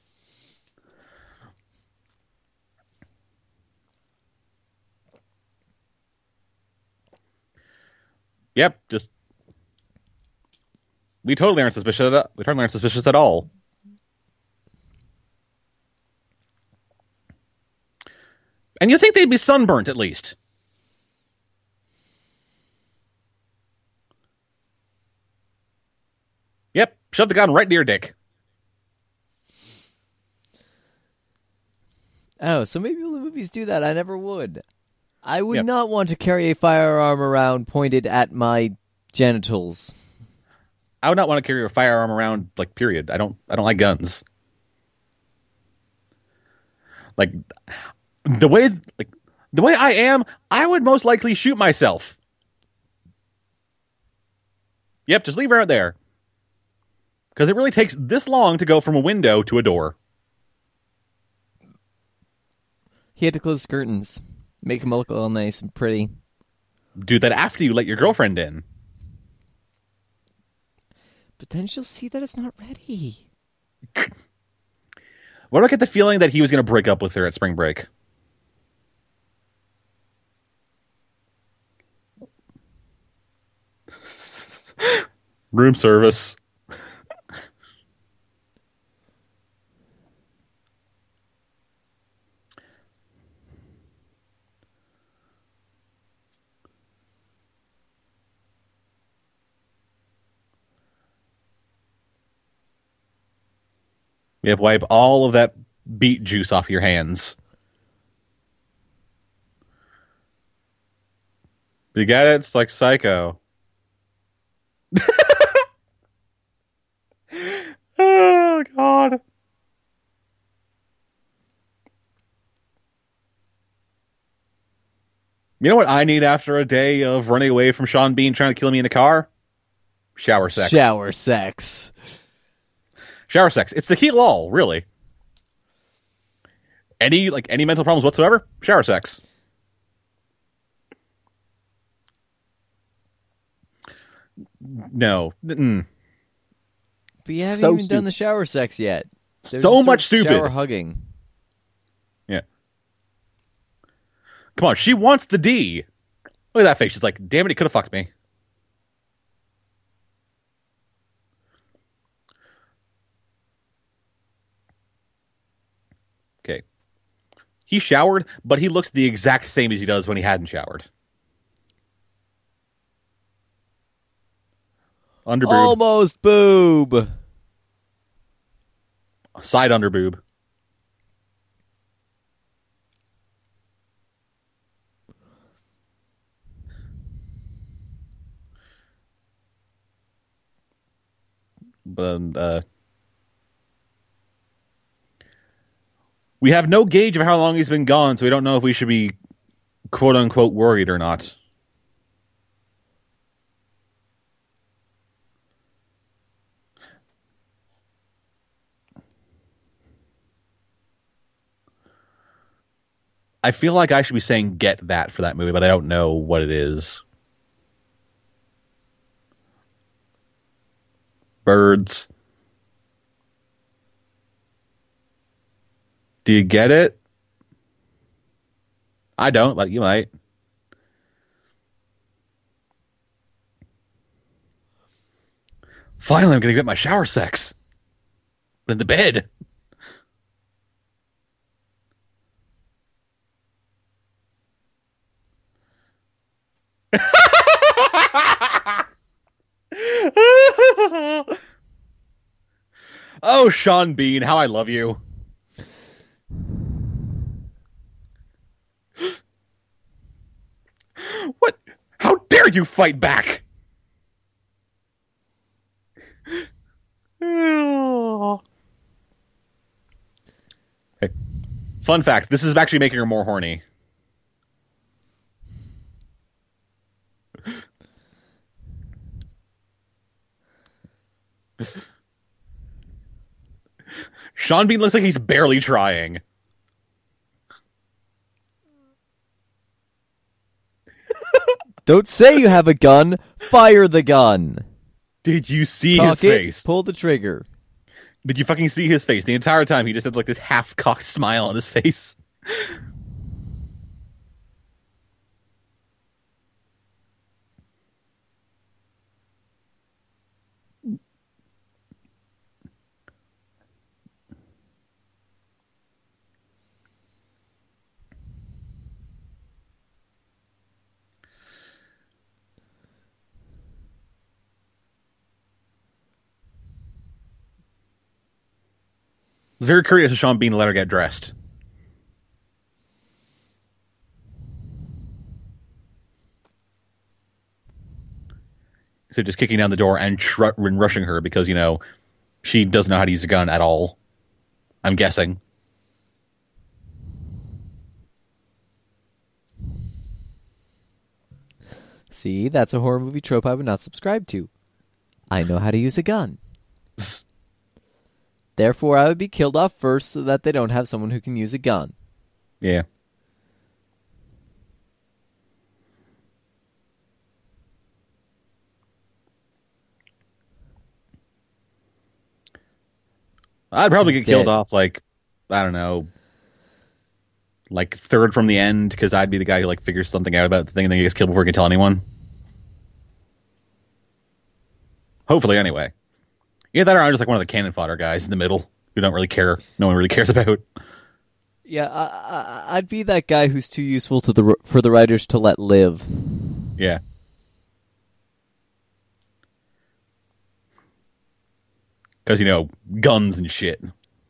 Speaker 1: Yep, just we totally aren't suspicious. At, we totally aren't suspicious at all. And you think they'd be sunburnt at least? Yep, shove the gun right near Dick.
Speaker 2: Oh, so maybe the movies do that. I never would. I would
Speaker 1: Yep.
Speaker 2: not want to carry a firearm around pointed at my genitals.
Speaker 1: I would not want to carry a firearm around, like, period. I don't I don't like guns. Like the way like the way I am, I would most likely shoot myself. Yep, just leave her out there. Because it really takes this long to go from a window to a door.
Speaker 2: He had to close curtains. Make them look all nice and pretty.
Speaker 1: Do that after you let your girlfriend in.
Speaker 2: But then she'll see that it's not ready.
Speaker 1: Why do I get the feeling that he was going to break up with her at spring break? Room service. We have wipe all of that beet juice off your hands. You get it? It's like Psycho. Oh, God. You know what I need after a day of running away from Sean Bean trying to kill me in a car? Shower sex.
Speaker 2: Shower sex.
Speaker 1: Shower sex. It's the heal all, really. Any like any mental problems whatsoever? Shower sex. No. Mm.
Speaker 2: But you haven't
Speaker 1: So
Speaker 2: even
Speaker 1: stupid.
Speaker 2: done the shower sex yet. There's
Speaker 1: So
Speaker 2: just
Speaker 1: much
Speaker 2: sort of
Speaker 1: stupid.
Speaker 2: Shower hugging.
Speaker 1: Yeah. Come on, she wants the D. Look at that face. She's like, damn it, he could have fucked me. Okay. He showered, but he looks the exact same as he does when he hadn't showered. Underboob.
Speaker 2: Almost boob.
Speaker 1: Side underboob. But, uh, we have no gauge of how long he's been gone, so we don't know if we should be quote unquote worried or not. I feel like I should be saying get that for that movie, but I don't know what it is. Birds. Do you get it? I don't, but you might. Finally, I'm going to get my shower sex. In the bed. Oh, Sean Bean, how I love you. What? How dare you fight back? Okay. Fun fact, this is actually making her more horny. Sean Bean looks like he's barely trying.
Speaker 2: Don't say you have a gun. Fire the gun.
Speaker 1: Did you see
Speaker 2: Cock
Speaker 1: his
Speaker 2: it,
Speaker 1: face?
Speaker 2: pull the trigger.
Speaker 1: Did you fucking see his face? The entire time he just had like this half-cocked smile on his face. Very curious of Sean Bean to let her get dressed. So just kicking down the door and, tr- and rushing her because, you know, she doesn't know how to use a gun at all. I'm guessing.
Speaker 2: See, that's a horror movie trope I would not subscribe to. I know how to use a gun. Therefore, I would be killed off first so that they don't have someone who can use a gun.
Speaker 1: Yeah. I'd probably
Speaker 2: He's
Speaker 1: get killed
Speaker 2: dead.
Speaker 1: off, like, I don't know, like third from the end, because I'd be the guy who like figures something out about the thing and then he gets killed before he can tell anyone. Hopefully, anyway. Yeah, that or I'm just like one of the cannon fodder guys in the middle who don't really care. No one really cares about.
Speaker 2: Yeah, I, I, I'd be that guy who's too useful to the for the writers to let live.
Speaker 1: Yeah. Because, you know, guns and shit.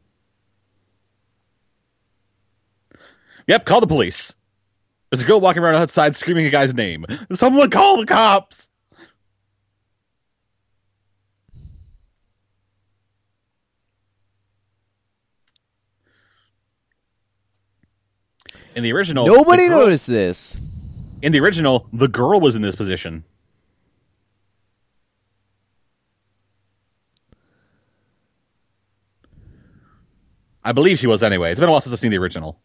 Speaker 1: Yep, call the police. There's a girl walking around outside screaming a guy's name. Someone call the cops! In the original...
Speaker 2: Nobody
Speaker 1: the girl,
Speaker 2: noticed this.
Speaker 1: In the original, the girl was in this position. I believe she was anyway. It's been a while since I've seen the original.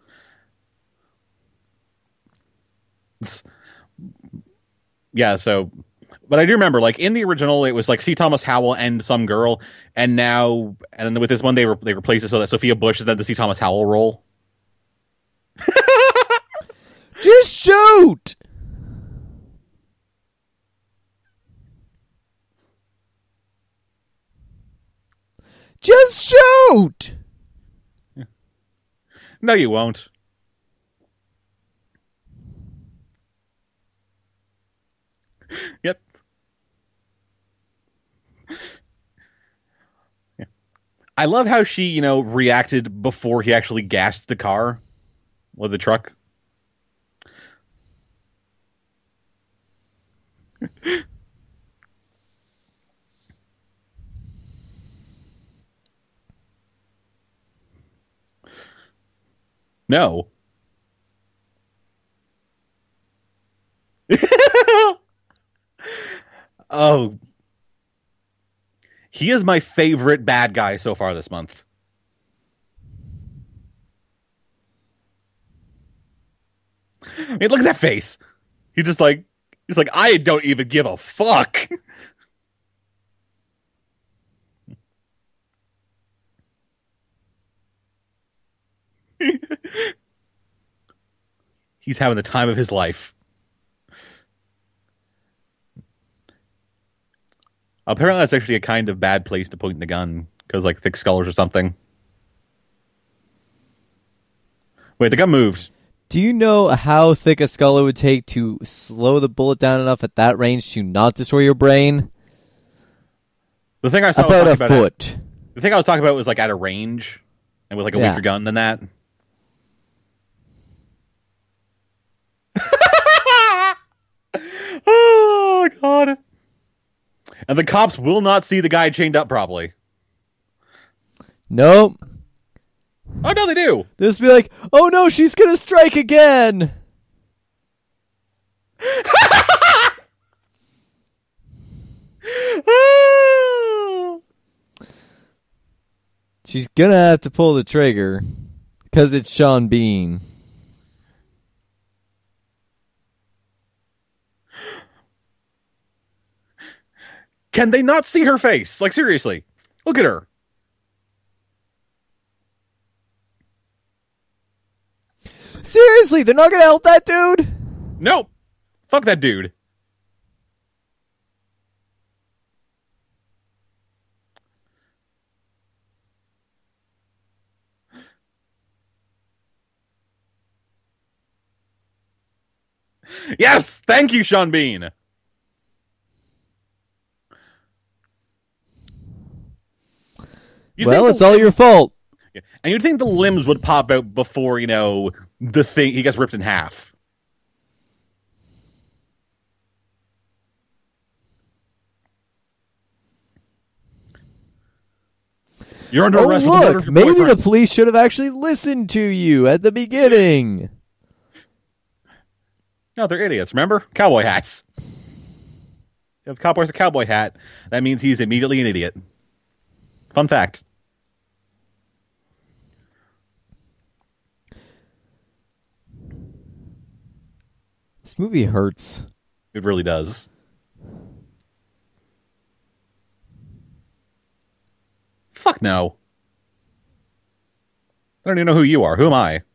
Speaker 1: It's, yeah, so... But I do remember, like, in the original, it was like C. Thomas Howell and some girl, and now... And with this one, they, re- they replaced it so that Sophia Bush is at the C. Thomas Howell role.
Speaker 2: Just shoot! Just shoot!
Speaker 1: No, you won't. Yep. Yeah. I love how she, you know, reacted before he actually gassed the car or the truck. No. Oh. He is my favorite bad guy so far this month. I mean, look at that face. He just like, he's like, I don't even give a fuck. He's having the time of his life. Apparently, that's actually a kind of bad place to point the gun because, like, thick skulls or something. Wait, the gun moved.
Speaker 2: Do you know how thick a skull it would take to slow the bullet down enough at that range to not destroy your brain?
Speaker 1: The thing I saw
Speaker 2: About a
Speaker 1: about
Speaker 2: foot.
Speaker 1: At, the thing I was talking about was like at a range and with like a
Speaker 2: Yeah.
Speaker 1: weaker gun than that. Oh god! And the cops will not see the guy chained up properly.
Speaker 2: Nope.
Speaker 1: Oh no, they do.
Speaker 2: They'll just be like, "Oh no, she's gonna strike again." She's gonna have to pull the trigger because it's Sean Bean.
Speaker 1: Can they not see her face? Like, seriously. Look at her.
Speaker 2: Seriously, they're not gonna help that dude?
Speaker 1: Nope. Fuck that dude. Yes! Thank you, Sean Bean. You
Speaker 2: Well,
Speaker 1: think
Speaker 2: it's
Speaker 1: the-
Speaker 2: all your fault.
Speaker 1: And you'd think the limbs would pop out before, you know, the thing, he gets ripped in half. You're under
Speaker 2: Oh,
Speaker 1: arrest for the murder of
Speaker 2: look,
Speaker 1: your
Speaker 2: maybe the
Speaker 1: boyfriend.
Speaker 2: police should have actually listened to you at the beginning.
Speaker 1: No, they're idiots, remember? Cowboy hats. If a cowboy wears a cowboy hat, that means he's immediately an idiot. Fun fact.
Speaker 2: This movie hurts.
Speaker 1: It really does. Fuck no. I don't even know who you are. Who am I?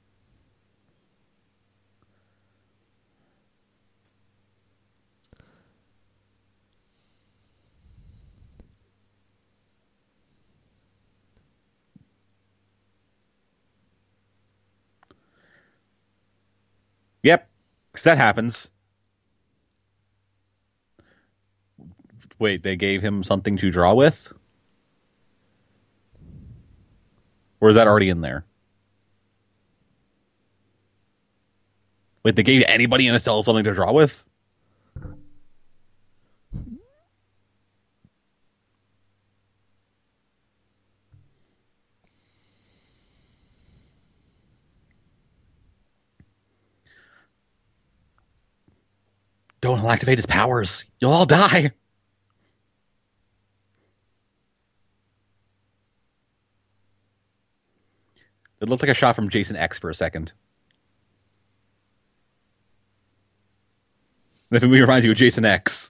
Speaker 1: Yep, because that happens. Wait, they gave him something to draw with? Or is that already in there? Wait, they gave anybody in a cell something to draw with? Don't activate his powers. You'll all die. It looked like a shot from Jason X for a second. That movie reminds you of Jason X.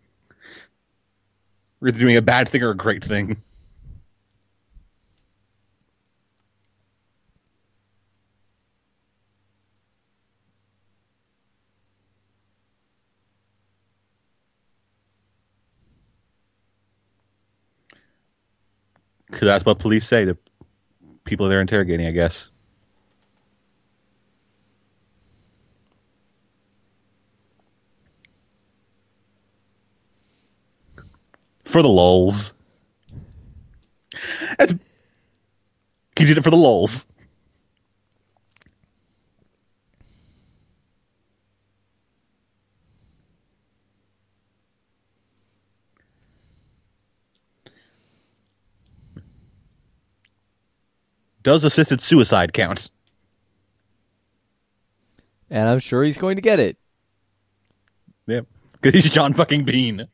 Speaker 1: We're either doing a bad thing or a great thing. Because that's what police say to people they're interrogating, I guess. For the lulz. That's... He did it for the lulz. Does assisted suicide count?
Speaker 2: And I'm sure he's going to get it.
Speaker 1: Yep. Because he's John fucking Bean.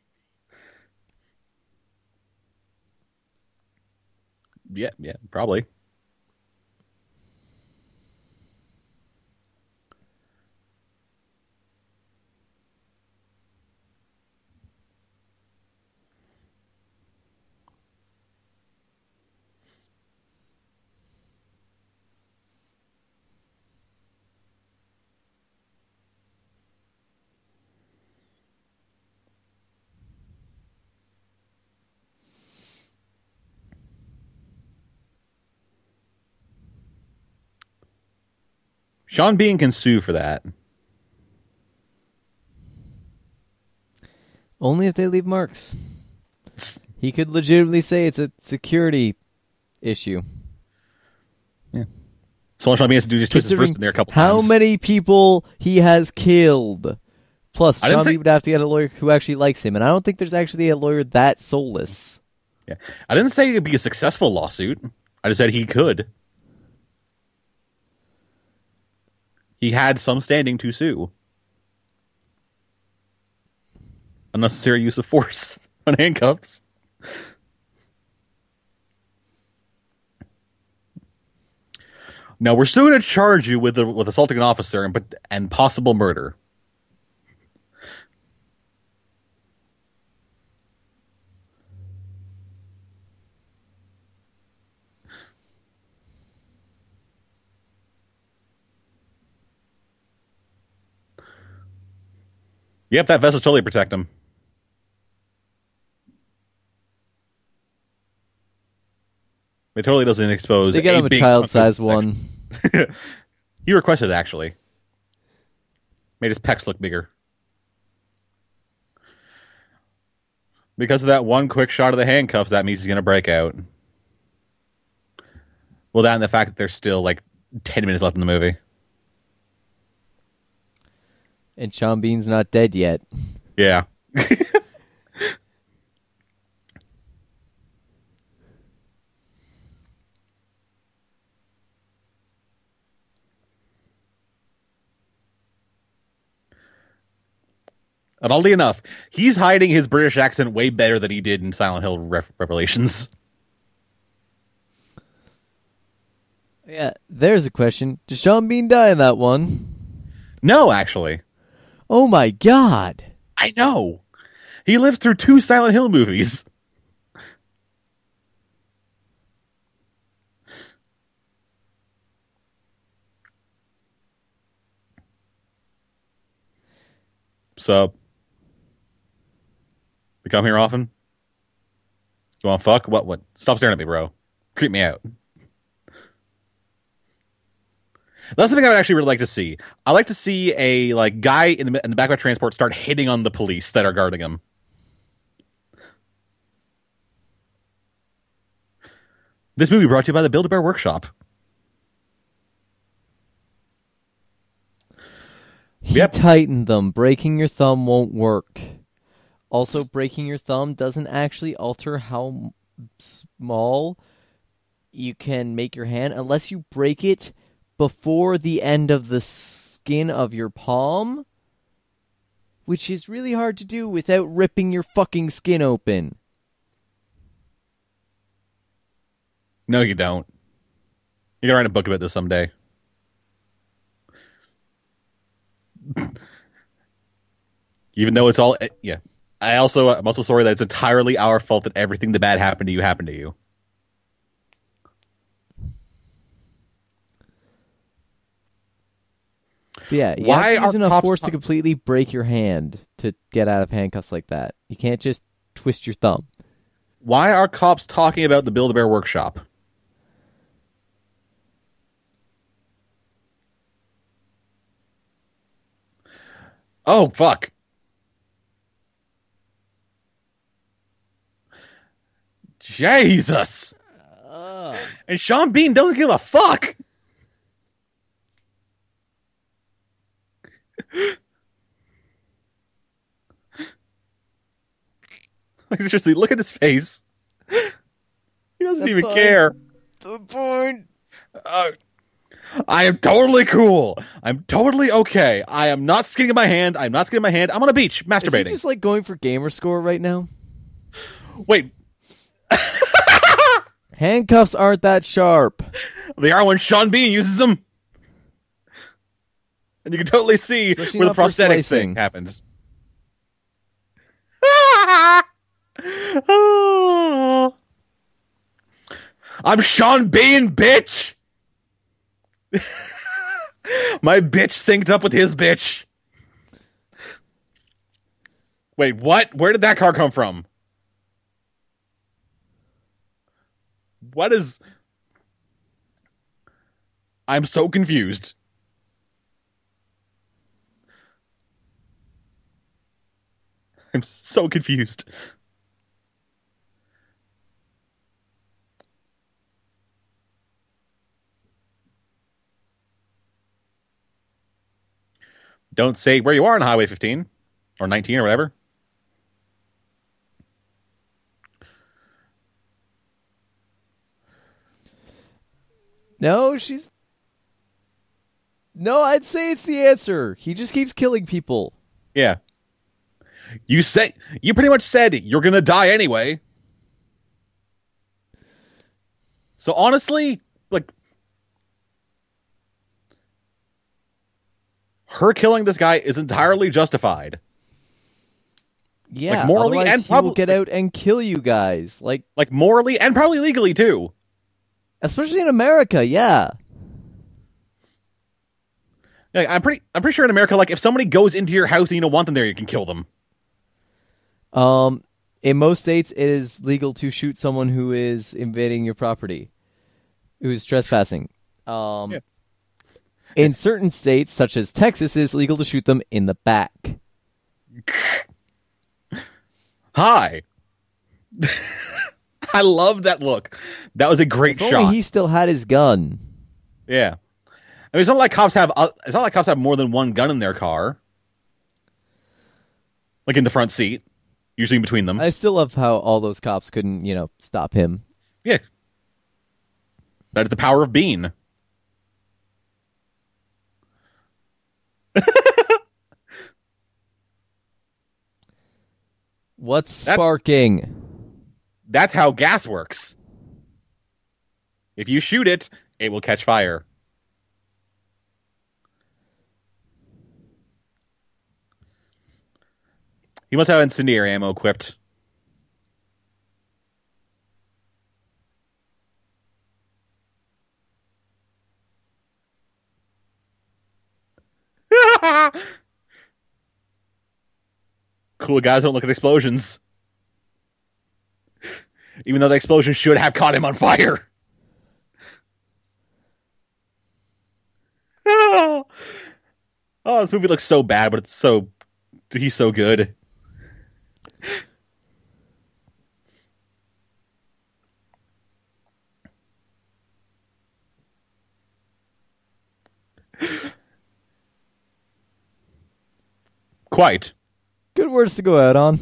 Speaker 1: Yeah, yeah, probably. Sean Bean can sue for that.
Speaker 2: Only if they leave marks. He could legitimately say it's a security issue.
Speaker 1: Yeah. So all Sean Bean has to do is just twist his wrist in there a couple
Speaker 2: how
Speaker 1: times.
Speaker 2: How many people he has killed. Plus, Sean Bean would have to get a lawyer who actually likes him, and I don't think there's actually a lawyer that soulless.
Speaker 1: Yeah, I didn't say it'd be a successful lawsuit. I just said he could. He had some standing to sue. Unnecessary use of force on handcuffs. Now we're still going to charge you with the, with assaulting an officer and and possible murder. Yep, that vest will totally protect him. It totally doesn't expose.
Speaker 2: They get him a child-sized one.
Speaker 1: He requested it, actually. Made his pecs look bigger. Because of that one quick shot of the handcuffs, that means he's going to break out. Well, that and the fact that there's still like ten minutes left in the movie.
Speaker 2: And Sean Bean's not dead yet.
Speaker 1: Yeah. And oddly enough, he's hiding his British accent way better than he did in Silent Hill Re- Revelations.
Speaker 2: Yeah, there's a question. Did Sean Bean die in that one?
Speaker 1: No, actually.
Speaker 2: Oh my god.
Speaker 1: I know. He lives through two Silent Hill movies. So, you come here often? You want to fuck? What? What? Stop staring at me, bro. Creep me out. That's something I would actually really like to see. I like to see a like guy in the in the back of a transport start hitting on the police that are guarding him. This movie brought to you by the Build-A-Bear Workshop.
Speaker 2: He
Speaker 1: Yep.
Speaker 2: tightened them. Breaking your thumb won't work. Also, breaking your thumb doesn't actually alter how small you can make your hand unless you break it before the end of the skin of your palm, which is really hard to do without ripping your fucking skin open.
Speaker 1: No, you don't. You gotta write a book about this someday. Even though it's all, yeah. I also, I'm also sorry that it's entirely our fault that everything that bad happened to you happened to you.
Speaker 2: But yeah, you
Speaker 1: Why
Speaker 2: have to use
Speaker 1: are
Speaker 2: enough
Speaker 1: cops
Speaker 2: force
Speaker 1: ta-
Speaker 2: to completely break your hand to get out of handcuffs like that. You can't just twist your thumb.
Speaker 1: Why are cops talking about the Build-A-Bear Workshop? Oh, fuck. Jesus.
Speaker 2: Uh.
Speaker 1: And Sean Bean doesn't give a fuck. Like, seriously, look at his face. He doesn't
Speaker 2: The
Speaker 1: even
Speaker 2: point.
Speaker 1: care.
Speaker 2: The point.
Speaker 1: Uh, I am totally cool. I'm totally okay. I am not skinning my hand. I'm not skinning my hand. I'm on a beach
Speaker 2: Is
Speaker 1: masturbating.
Speaker 2: he just like going for gamer score right now?
Speaker 1: Wait,
Speaker 2: Handcuffs aren't that sharp.
Speaker 1: they are when Sean Bean uses them. And you can totally see
Speaker 2: Especially
Speaker 1: where the
Speaker 2: not for
Speaker 1: prosthetics
Speaker 2: slicing.
Speaker 1: thing happened. I'm Sean Bean, bitch. My bitch synced up with his bitch. Wait, what? Where did that car come from? What is... I'm so confused. I'm so confused. Don't say where you are on Highway fifteen or nineteen or whatever.
Speaker 2: No, she's... No, I'd say it's the answer. He just keeps killing people.
Speaker 1: Yeah. You say you pretty much said you're gonna die anyway. So honestly, like her killing this guy is entirely justified.
Speaker 2: Yeah,
Speaker 1: like morally
Speaker 2: otherwise
Speaker 1: and
Speaker 2: he will
Speaker 1: probably
Speaker 2: get out and kill you guys. Like,
Speaker 1: like morally and probably legally too.
Speaker 2: especially in America, yeah.
Speaker 1: Like, I'm pretty I'm pretty sure in America, like if somebody goes into your house and you don't want them there, you can kill them.
Speaker 2: Um, in most states, it is legal to shoot someone who is invading your property, who is trespassing. Um,
Speaker 1: Yeah.
Speaker 2: In certain states, such as Texas, it is legal to shoot them in the back.
Speaker 1: Hi. I love that look. That was a great
Speaker 2: If
Speaker 1: shot.
Speaker 2: only he still had his gun.
Speaker 1: Yeah. I mean, it's not like cops have. Uh, it's not like cops have more than one gun in their car, like in the front seat, usually in between them.
Speaker 2: I still love how all those cops couldn't, you know, stop him.
Speaker 1: Yeah, that is the power of Bean.
Speaker 2: What's
Speaker 1: That-
Speaker 2: sparking?
Speaker 1: That's how gas works. If you shoot it, it will catch fire. He must have incendiary ammo equipped. Cool guys don't look at explosions. Even though the explosion should have caught him on fire. Oh, oh, this movie looks so bad, but it's so... He's so good. Quite.
Speaker 2: Good words to go out on.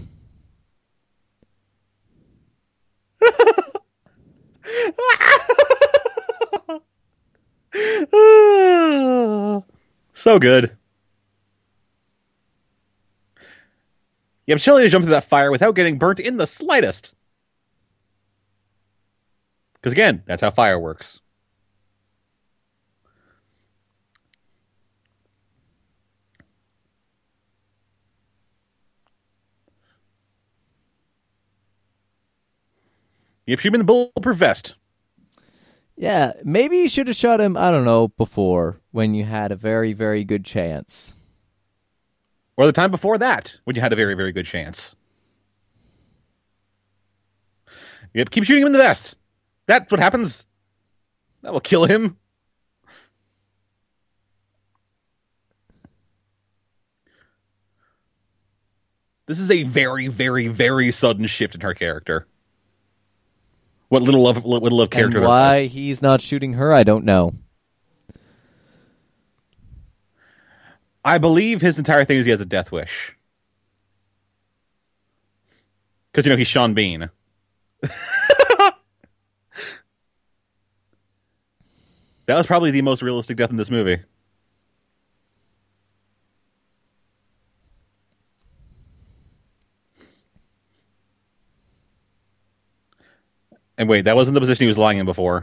Speaker 1: So good. Yeah, but Shelley to jump into that fire without getting burnt in the slightest. Because again, that's how fire works. Yep, she'd been the bulletproof vest.
Speaker 2: Yeah, maybe you should have shot him, I don't know, before, when you had a very, very good chance.
Speaker 1: Or the time before that, when you had a very, very good chance. Yep, keep shooting him in the vest. That's what happens. That will kill him. This is a very, very, very sudden shift in her character. What little of what little of character
Speaker 2: And
Speaker 1: there
Speaker 2: why
Speaker 1: was.
Speaker 2: he's not shooting her, I don't know.
Speaker 1: I believe his entire thing is he has a death wish. Because, you know, he's Sean Bean. That was probably the most realistic death in this movie. And wait, that wasn't the position he was lying in before.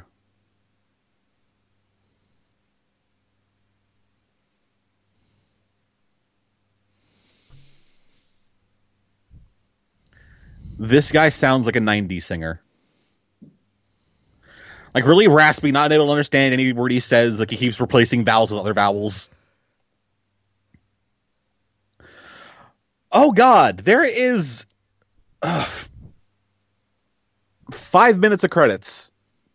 Speaker 1: This guy sounds like a nineties singer. Like really raspy, not able to understand any word he says. Like he keeps replacing vowels with other vowels. Oh God, there is uh, five minutes of credits.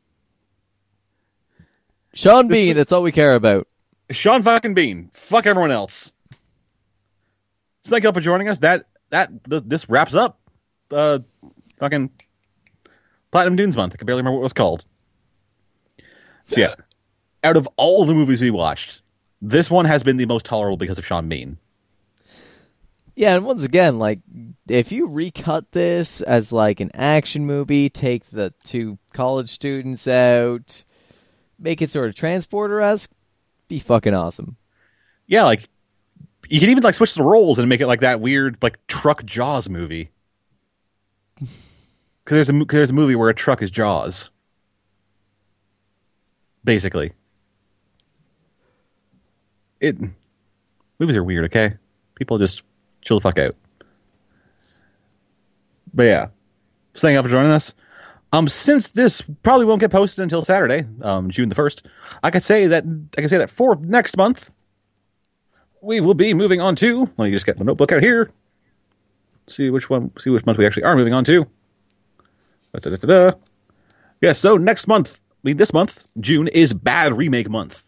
Speaker 2: Sean Bean, that's all we care about.
Speaker 1: Sean fucking Bean. Fuck everyone else. Thank you all for joining us. That that th- this wraps up uh, fucking Platinum Dunes month. I can barely remember what it was called. So yeah, out of all the movies we watched, this one has been the most tolerable because of Sean Bean.
Speaker 2: Yeah, and once again, like, if you recut this as, like, an action movie, take the two college students out, make it sort of Transporter-esque, be fucking awesome.
Speaker 1: Yeah, like, you can even, like, switch the roles and make it like that weird, like, truck Jaws movie. Because there's a, cause there's a movie where a truck is Jaws. Basically. It Movies are weird, okay? People just chill the fuck out. But yeah, so thank you for joining us. Um, since this probably won't get posted until Saturday, um, June the first, I could say that I can say that for next month, we will be moving on to. Let me just get my notebook out here. See which one. See which month we actually are moving on to. Da-da-da-da-da. Yeah, so next month, I mean this month, June is Bad Remake Month.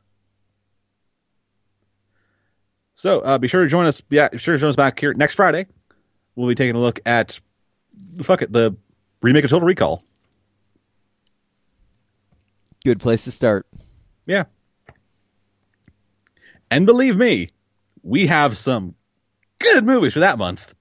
Speaker 1: So uh, be sure to join us. Yeah, be sure to join us back here next Friday. We'll be taking a look at fuck it, the remake of Total Recall.
Speaker 2: Good place to start.
Speaker 1: Yeah. And believe me, we have some good movies for that month.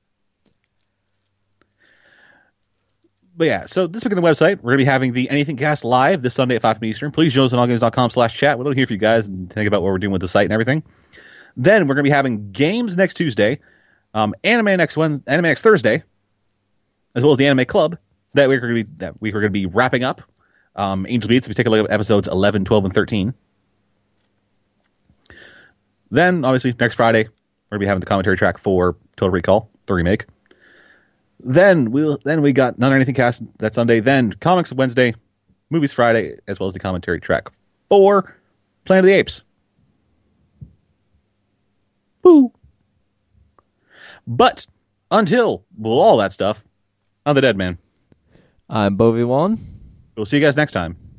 Speaker 1: But yeah, so this week on the website, we're going to be having the Anything Cast live this Sunday at five p.m. Eastern. Please join us on allgames.com slash chat. We'd love to hear from you guys and think about what we're doing with the site and everything. Then we're going to be having games next Tuesday, um, anime next Wednesday, anime next Thursday, as well as the Anime Club. That week we're going to be that week we're going to be wrapping up um, Angel Beats. We take a look at episodes eleven, twelve, and thirteen. Then obviously next Friday we're going to be having the commentary track for Total Recall, the remake. Then we'll then we got None or Anything Cast that Sunday. Then Comics Wednesday, Movies Friday, as well as the commentary track for Planet of the Apes. Boo. But until well, all that stuff, I'm the Dead Man.
Speaker 2: I'm Bovie Wan.
Speaker 1: We'll see you guys next time.